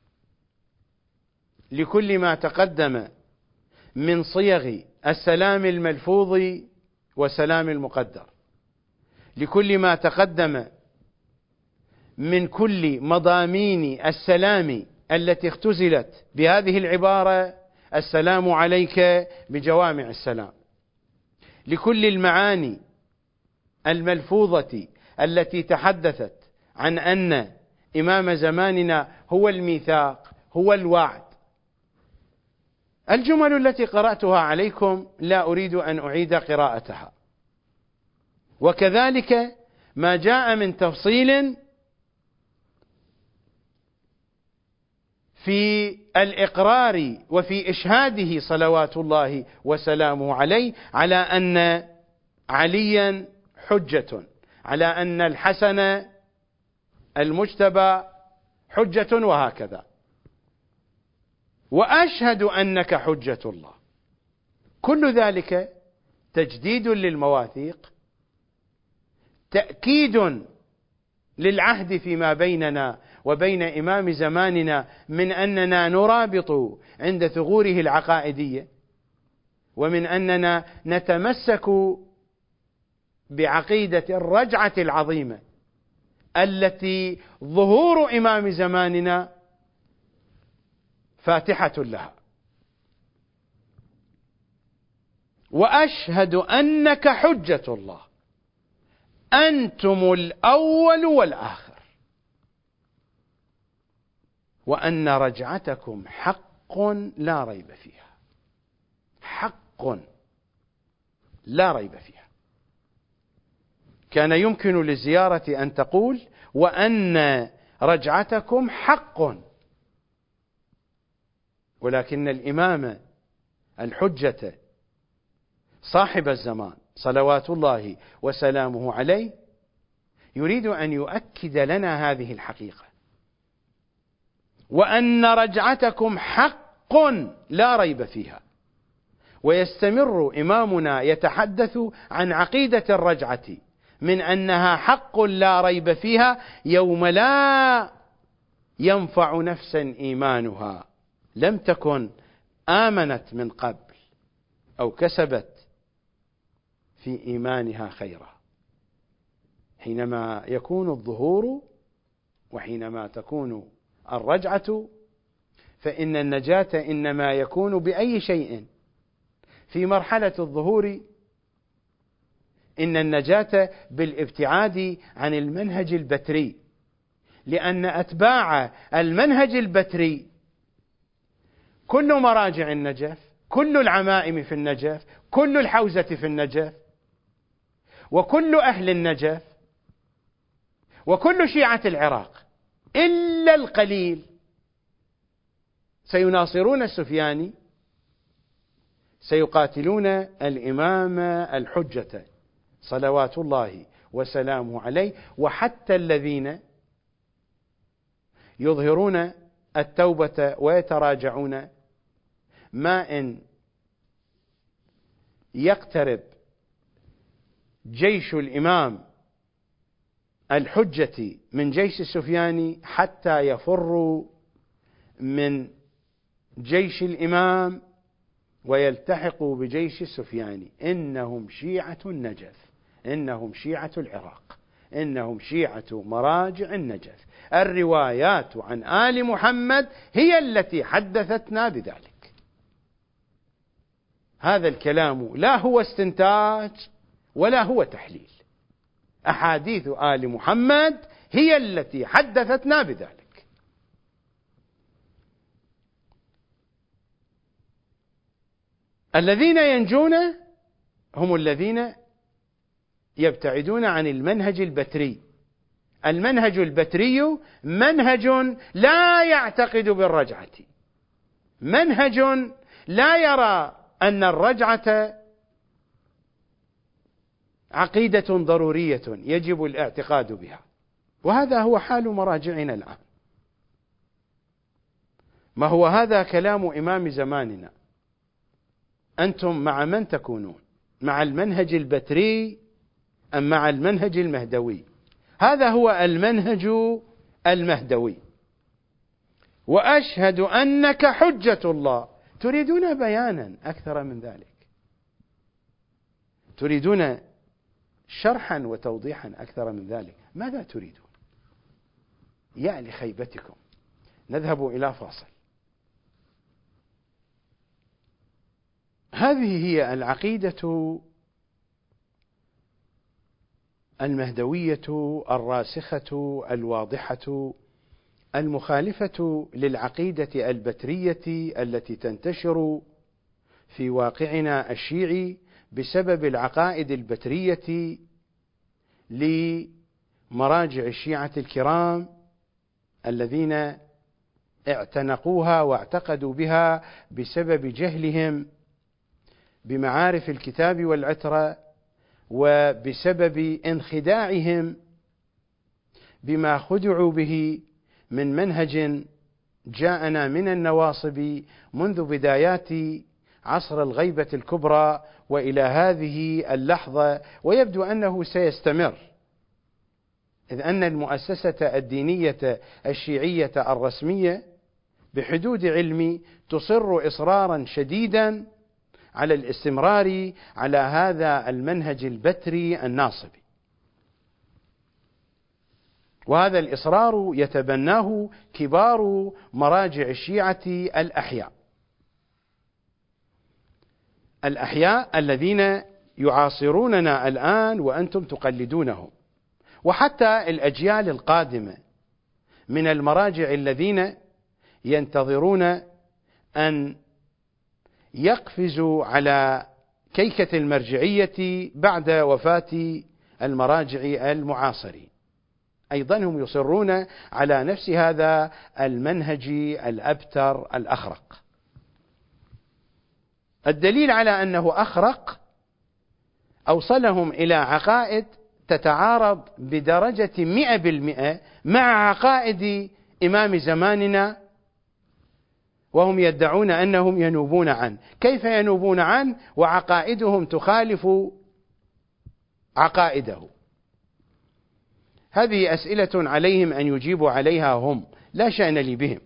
لكل ما تقدم من صيغ السلام الملفوظ وسلام المقدر، لكل ما تقدم من كل مضامين السلام التي اختزلت بهذه العبارة: السلام عليك بجوامع السلام، لكل المعاني الملفوظة التي تحدثت عن أن إمام زماننا هو الميثاق، هو الوعد. الجمل التي قرأتها عليكم لا أريد أن أعيد قراءتها، وكذلك ما جاء من تفصيل في الإقرار وفي إشهاده صلوات الله وسلامه عليه على أن عليا حجة، على أن الحسن المجتبى حجة، وهكذا. وأشهد أنك حجة الله، كل ذلك تجديد للمواثيق، تأكيد للعهد فيما بيننا وبين إمام زماننا من أننا نرابط عند ثغوره العقائدية، ومن أننا نتمسك بعقيدة الرجعة العظيمة التي ظهور إمام زماننا فاتحة لها. وأشهد أنك حجة الله، أنتم الأول والآخر، وأن رجعتكم حق لا ريب فيها، حق لا ريب فيها. كان يمكن للزيارة أن تقول وأن رجعتكم حق، ولكن الإمام الحجة صاحب الزمان صلوات الله وسلامه عليه يريد أن يؤكد لنا هذه الحقيقة، وأن رجعتكم حق لا ريب فيها. ويستمر إمامنا يتحدث عن عقيدة الرجعة من أنها حق لا ريب فيها يوم لا ينفع نفسا إيمانها لم تكن آمنت من قبل أو كسبت في إيمانها خيرا. حينما يكون الظهور وحينما تكون الرجعة فإن النجاة إنما يكون بأي شيء. في مرحلة الظهور إن النجاة بالابتعاد عن المنهج البتري، لأن أتباع المنهج البتري كل مراجع النجف، كل العمائم في النجف، كل الحوزة في النجف، وكل أهل النجف، وكل شيعة العراق إلا القليل سيناصرون السفياني، سيقاتلون الإمام الحجة صلوات الله وسلامه عليه. وحتى الذين يظهرون التوبة ويتراجعون، ما إن يقترب جيش الإمام الحجة من جيش السفياني حتى يفروا من جيش الإمام ويلتحقوا بجيش السفياني، إنهم شيعة النجف، إنهم شيعة العراق، إنهم شيعة مراجع النجف. الروايات عن آل محمد هي التي حدثتنا بذلك. هذا الكلام لا هو استنتاج ولا هو تحليل، أحاديث آل محمد هي التي حدثتنا بذلك. الذين ينجون هم الذين يبتعدون عن المنهج البتري. المنهج البتري منهج لا يعتقد بالرجعة، منهج لا يرى أن الرجعة عقيدة ضرورية يجب الاعتقاد بها. وهذا هو حال مراجعنا الآن. ما هو هذا كلام إمام زماننا. أنتم مع من تكونون؟ مع المنهج البتري أم مع المنهج المهدوي؟ هذا هو المنهج المهدوي. وأشهد أنك حجة الله. تريدون بيانا أكثر من ذلك؟ تريدون شرحا وتوضيحا أكثر من ذلك؟ ماذا تريدون؟ يا لخيبتكم. نذهب إلى فاصل. هذه هي العقيدة المهدوية الراسخة الواضحة المخالفة للعقيدة البترية التي تنتشر في واقعنا الشيعي بسبب العقائد البترية لمراجع الشيعة الكرام الذين اعتنقوها واعتقدوا بها بسبب جهلهم بمعارف الكتاب والعترة، وبسبب انخداعهم بما خدعوا به من منهج جاءنا من النواصب منذ بدايات عصر الغيبة الكبرى وإلى هذه اللحظة، ويبدو أنه سيستمر إذ أن المؤسسة الدينية الشيعية الرسمية بحدود علمي تصر إصرارا شديدا على الاستمرار على هذا المنهج البتري الناصبي، وهذا الإصرار يتبناه كبار مراجع الشيعة الأحياء الذين يعاصروننا الآن وأنتم تقلدونهم، وحتى الأجيال القادمة من المراجع الذين ينتظرون أن يقفزوا على كيكة المرجعية بعد وفاة المراجع المعاصرين، أيضا هم يصرون على نفس هذا المنهج الأبتر الأخرق. الدليل على أنه أخرق أوصلهم إلى عقائد تتعارض بدرجة 100% مع عقائد إمام زماننا، وهم يدعون أنهم ينوبون عنه. كيف ينوبون عنه وعقائدهم تخالف عقائده؟ هذه أسئلة عليهم أن يجيبوا عليها هم، لا شأن لي بهم.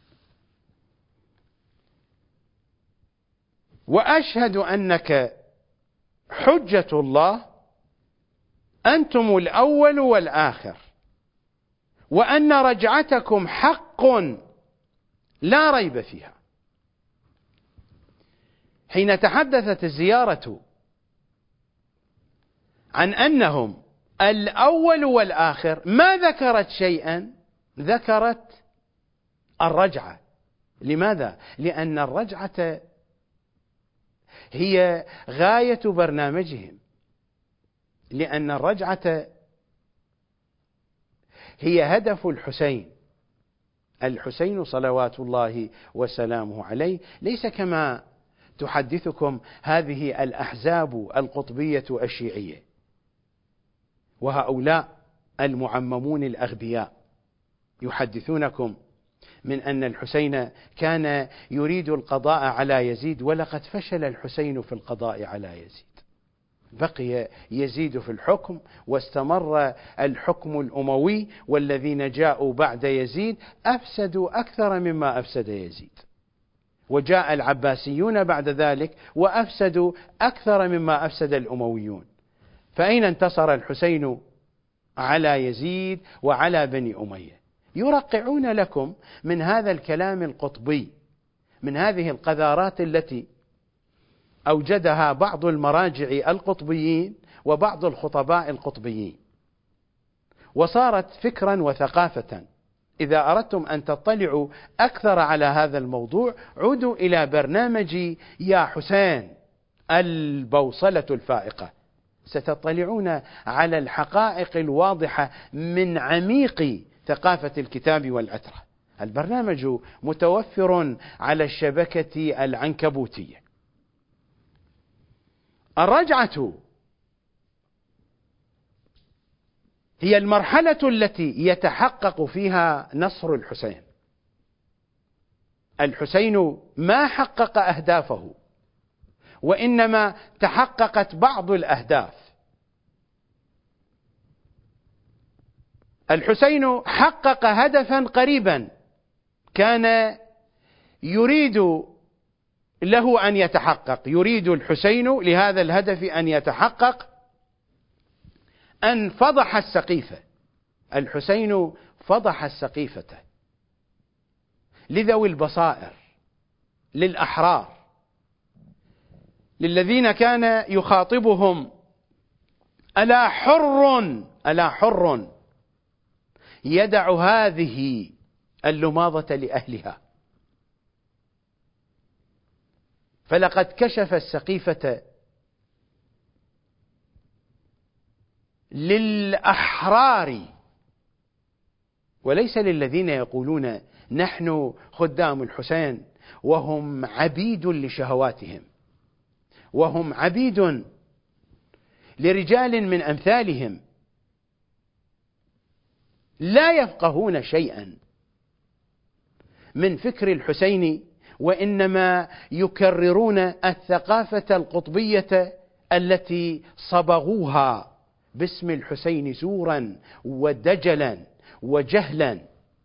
وأشهد أنك حجة الله، أنتم الأول والآخر، وأن رجعتكم حق لا ريب فيها. حين تحدثت الزيارة عن أنهم الأول والآخر ما ذكرت شيئا، ذكرت الرجعة. لماذا؟ لأن الرجعة هي غاية برنامجهم، لأن الرجعة هي هدف الحسين صلوات الله وسلامه عليه، ليس كما تحدثكم هذه الأحزاب القطبية الشيعية وهؤلاء المعممون الأغبياء يحدثونكم من أن الحسين كان يريد القضاء على يزيد، ولقد فشل الحسين في القضاء على يزيد. بقي يزيد في الحكم واستمر الحكم الأموي، والذين جاءوا بعد يزيد أفسدوا أكثر مما أفسد يزيد، وجاء العباسيون بعد ذلك وأفسدوا أكثر مما أفسد الأمويون. فأين انتصر الحسين على يزيد وعلى بني أمية؟ يرقعون لكم من هذا الكلام القطبي، من هذه القذارات التي أوجدها بعض المراجع القطبيين وبعض الخطباء القطبيين، وصارت فكرا وثقافة. إذا أردتم أن تطلعوا أكثر على هذا الموضوع عودوا إلى برنامج يا حسين البوصلة الفائقة، ستطلعون على الحقائق الواضحة من عميق ثقافة الكتاب والعترة. البرنامج متوفر على الشبكة العنكبوتية. الرجعة هي المرحلة التي يتحقق فيها نصر الحسين. الحسين ما حقق أهدافه، وإنما تحققت بعض الأهداف. الحسين حقق هدفا قريبا كان يريد له أن يتحقق، يريد الحسين لهذا الهدف أن يتحقق أن فضح السقيفة. الحسين فضح السقيفة لذوي البصائر، للأحرار، للذين كان يخاطبهم: ألا حر يدع هذه اللماضة لأهلها. فلقد كشف السقيفة للأحرار وليس للذين يقولون نحن خدام الحسين وهم عبيد لشهواتهم، وهم عبيد لرجال من أمثالهم لا يفقهون شيئا من فكر الحسين، وإنما يكررون الثقافة القطبية التي صبغوها باسم الحسين زورا ودجلا وجهلا.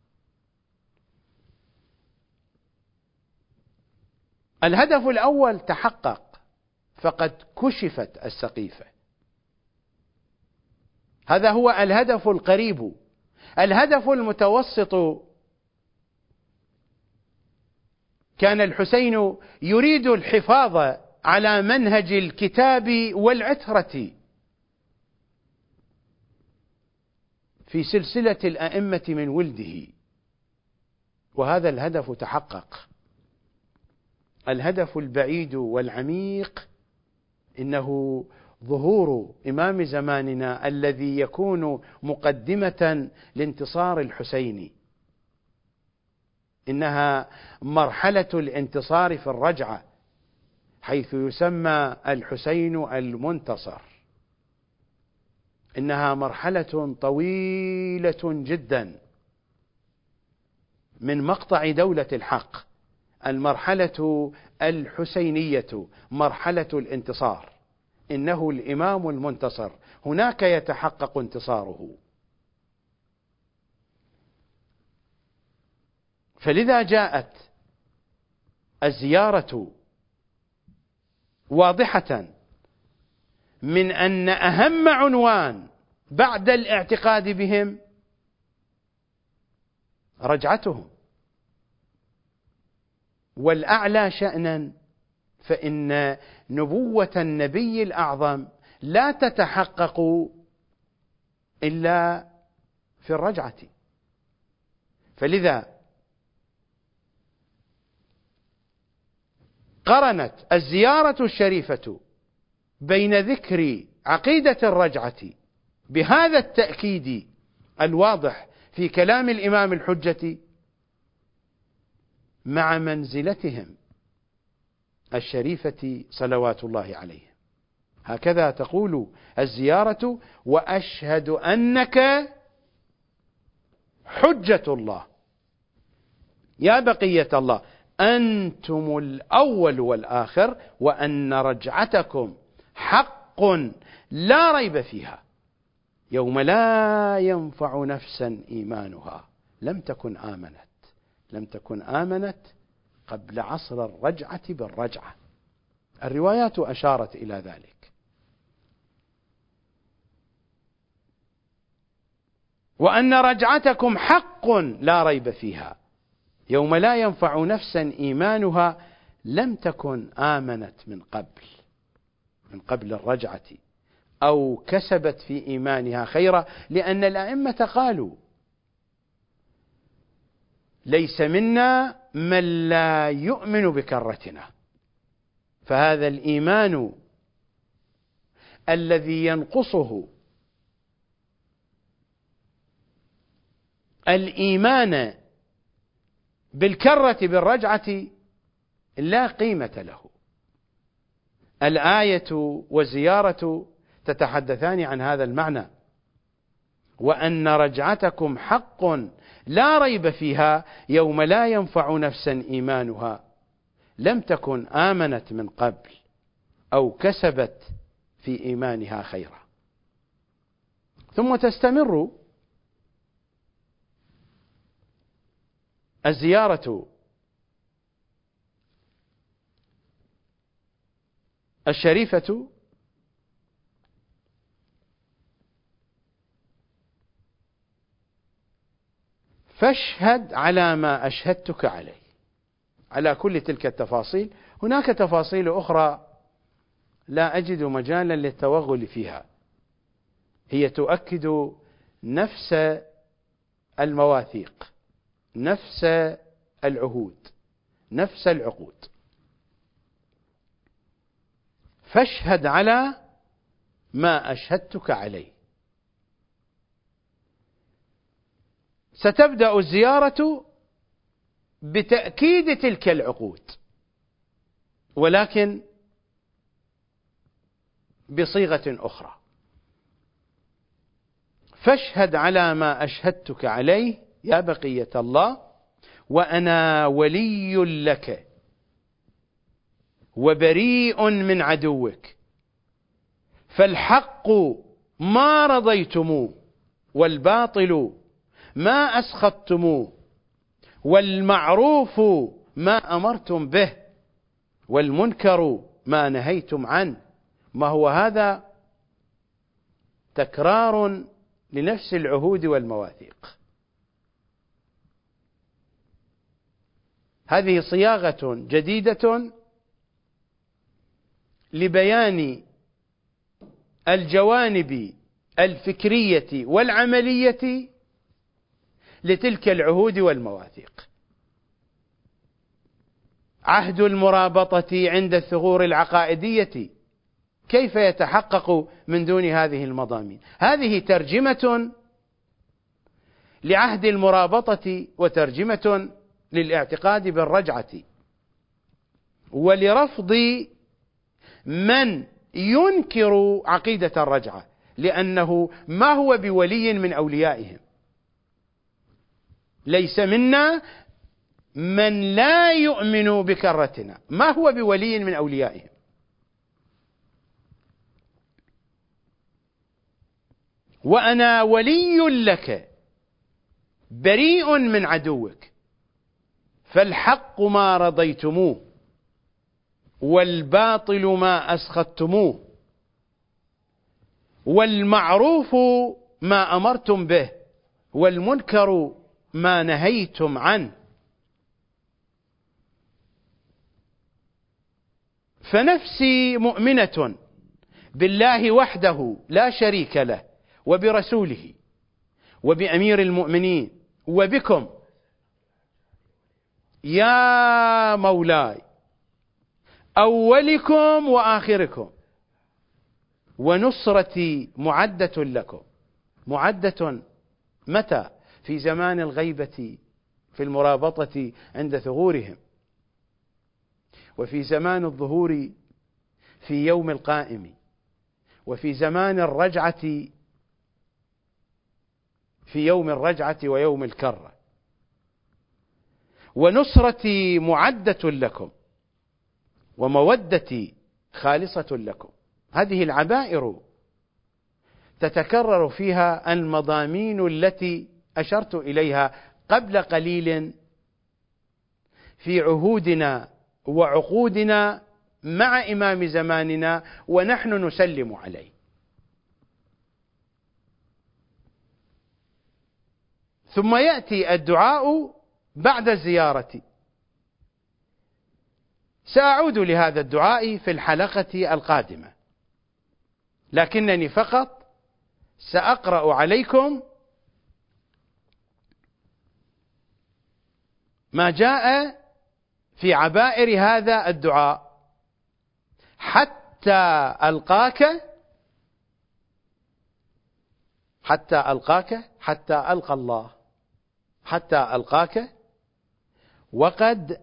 الهدف الأول تحقق، فقد كشفت السقيفة. هذا هو الهدف القريب. الهدف المتوسط، كان الحسين يريد الحفاظ على منهج الكتاب والعترة في سلسلة الأئمة من ولده، وهذا الهدف تحقق. الهدف البعيد والعميق إنه ظهور إمام زماننا الذي يكون مقدمة لانتصار الحسين. إنها مرحلة الانتصار في الرجعة، حيث يسمى الحسين المنتصر. إنها مرحلة طويلة جدا من مقطع دولة الحق، المرحلة الحسينية، مرحلة الانتصار. إنه الإمام المنتصر، هناك يتحقق انتصاره. فلذا جاءت الزيارة واضحة من أن أهم عنوان بعد الاعتقاد بهم رجعتهم، والأعلى شأنا فإن نبوة النبي الأعظم لا تتحقق إلا في الرجعة. فلذا قرنت الزيارة الشريفة بين ذكر عقيدة الرجعة بهذا التأكيد الواضح في كلام الإمام الحجة مع منزلتهم الشريفة صلوات الله عليه. هكذا تقول الزيارة: وأشهد أنك حجة الله يا بقية الله، أنتم الأول والآخر، وأن رجعتكم حق لا ريب فيها، يوم لا ينفع نفسا إيمانها لم تكن آمنت قبل عصر الرجعة بالرجعة. الروايات أشارت إلى ذلك. وأن رجعتكم حق لا ريب فيها، يوم لا ينفع نفسا إيمانها لم تكن آمنت من قبل الرجعة أو كسبت في إيمانها خيرا. لأن الأئمة قالوا: ليس منا من لا يؤمن بكرتنا. فهذا الإيمان الذي ينقصه الإيمان بالكرة بالرجعة لا قيمة له. الآية والزيارة تتحدثان عن هذا المعنى: وأن رجعتكم حق لا ريب فيها، يوم لا ينفع نفسا إيمانها لم تكن آمنت من قبل أو كسبت في إيمانها خيرا. ثم تستمر الزيارة الشريفة فاشهد على ما أشهدتك عليه. على كل تلك التفاصيل هناك تفاصيل أخرى لا أجد مجالا للتوغل فيها، هي تؤكد نفس المواثيق، نفس العهود، نفس العقود. فاشهد على ما أشهدتك عليه. ستبدأ الزيارة بتأكيد تلك العقود، ولكن بصيغة أخرى. فاشهد على ما أشهدتك عليه يا بقية الله، وأنا ولي لك وبريء من عدوك، فالحق ما رضيتموه، والباطل ما أسخطتموه، والمعروف ما أمرتم به، والمنكر ما نهيتم عنه. ما هو هذا؟ تكرار لنفس العهود والمواثيق. هذه صياغة جديدة لبيان الجوانب الفكرية والعملية لتلك العهود والمواثيق. عهد المرابطة عند الثغور العقائدية كيف يتحقق من دون هذه المضامين؟ هذه ترجمة لعهد المرابطة وترجمة للاعتقاد بالرجعة، ولرفض من ينكر عقيدة الرجعة، لأنه ما هو بولي من أوليائهم. ليس منا من لا يؤمن بكرتنا، ما هو بولي من أوليائهم. وأنا ولي لك بريء من عدوك، فالحق ما رضيتموه، والباطل ما أسخطتموه، والمعروف ما أمرتم به، والمنكر ما نهيتم عنه. فنفسي مؤمنة بالله وحده لا شريك له، وبرسوله، وبأمير المؤمنين، وبكم يا مولاي، أولكم وآخركم، ونصرتي معدة لكم. معدة متى؟ في زمان الغيبة في المرابطة عند ثغورهم، وفي زمان الظهور في يوم القائم، وفي زمان الرجعة في يوم الرجعة ويوم الكرة. ونصرتي معدة لكم، ومودتي خالصة لكم. هذه العبائر تتكرر فيها المضامين التي أشرت إليها قبل قليل في عهودنا وعقودنا مع إمام زماننا، ونحن نسلم عليه. ثم يأتي الدعاء بعد الزيارة. سأعود لهذا الدعاء في الحلقة القادمة، لكنني فقط سأقرأ عليكم ما جاء في عبائر هذا الدعاء: حتى ألقاك، حتى ألقاك، حتى ألقى الله، حتى ألقاك، وقد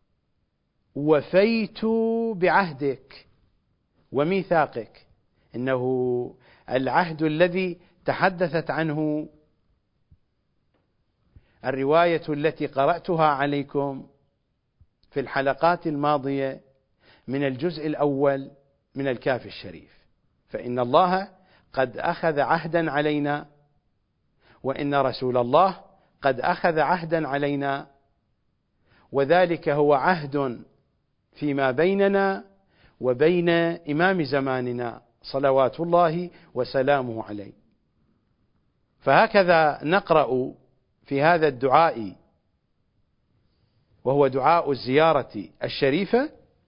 وفيت بعهدك وميثاقك. إنه العهد الذي تحدثت عنه الرواية التي قرأتها عليكم في الحلقات الماضية من الجزء الأول من الكافي الشريف. فإن الله قد أخذ عهدا علينا، وإن رسول الله قد أخذ عهدا علينا، وذلك هو عهد فيما بيننا وبين إمام زماننا صلوات الله وسلامه عليه. فهكذا نقرأ في هذا الدعاء، وهو دعاء الزيارة الشريفة: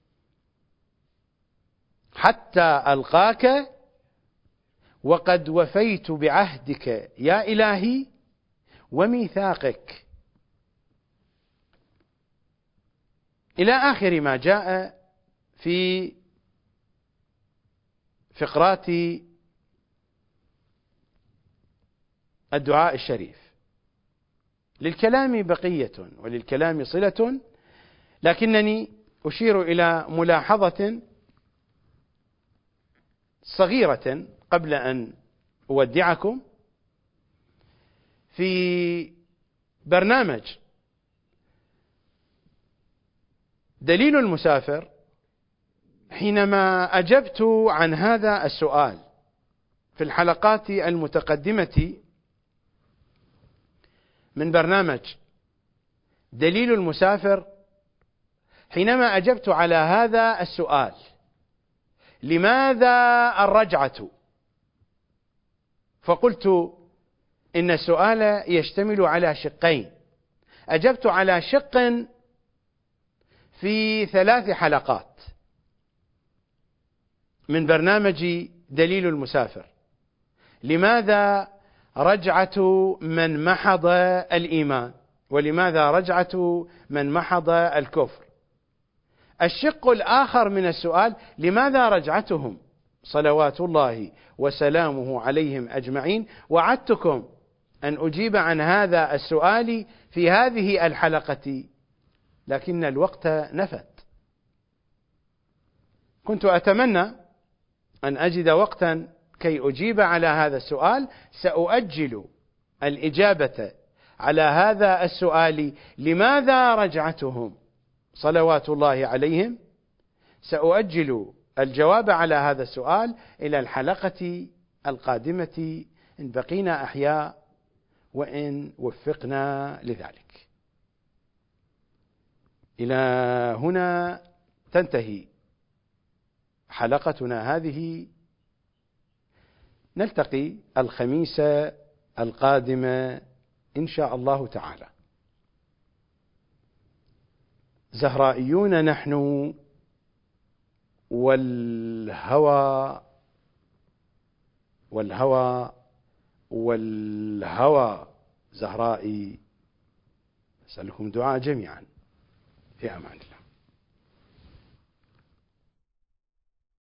حتى ألقاك، وقد وفيت بعهدك يا إلهي وميثاقك، إلى آخر ما جاء في فقرات الدعاء الشريف. للكلام بقية وللكلام صلة، لكنني أشير إلى ملاحظة صغيرة قبل أن أودعكم. في برنامج دليل المسافر، حينما أجبت عن هذا السؤال في الحلقات المتقدمة من برنامج دليل المسافر، حينما أجبت على هذا السؤال: لماذا الرجعة؟ فقلت إن السؤال يشتمل على شقين، أجبت على شق في 3 حلقات من برنامج دليل المسافر: لماذا رجعة من محض الإيمان؟ ولماذا رجعة من محض الكفر؟ الشق الآخر من السؤال: لماذا رجعتهم صلوات الله وسلامه عليهم أجمعين؟ وعدتكم أن أجيب عن هذا السؤال في هذه الحلقة، لكن الوقت نفد. كنت أتمنى أن أجد وقتا كي أجيب على هذا السؤال. سأؤجل الإجابة على هذا السؤال: لماذا رجعتهم صلوات الله عليهم؟ سأؤجل الجواب على هذا السؤال إلى الحلقة القادمة إن بقينا أحياء وإن وفقنا لذلك. إلى هنا تنتهي حلقتنا هذه، نلتقي الخميس القادم إن شاء الله تعالى. زهرائيون نحن، والهوى زهرائي. أسألكم دعاء جميعا، في أمان الله.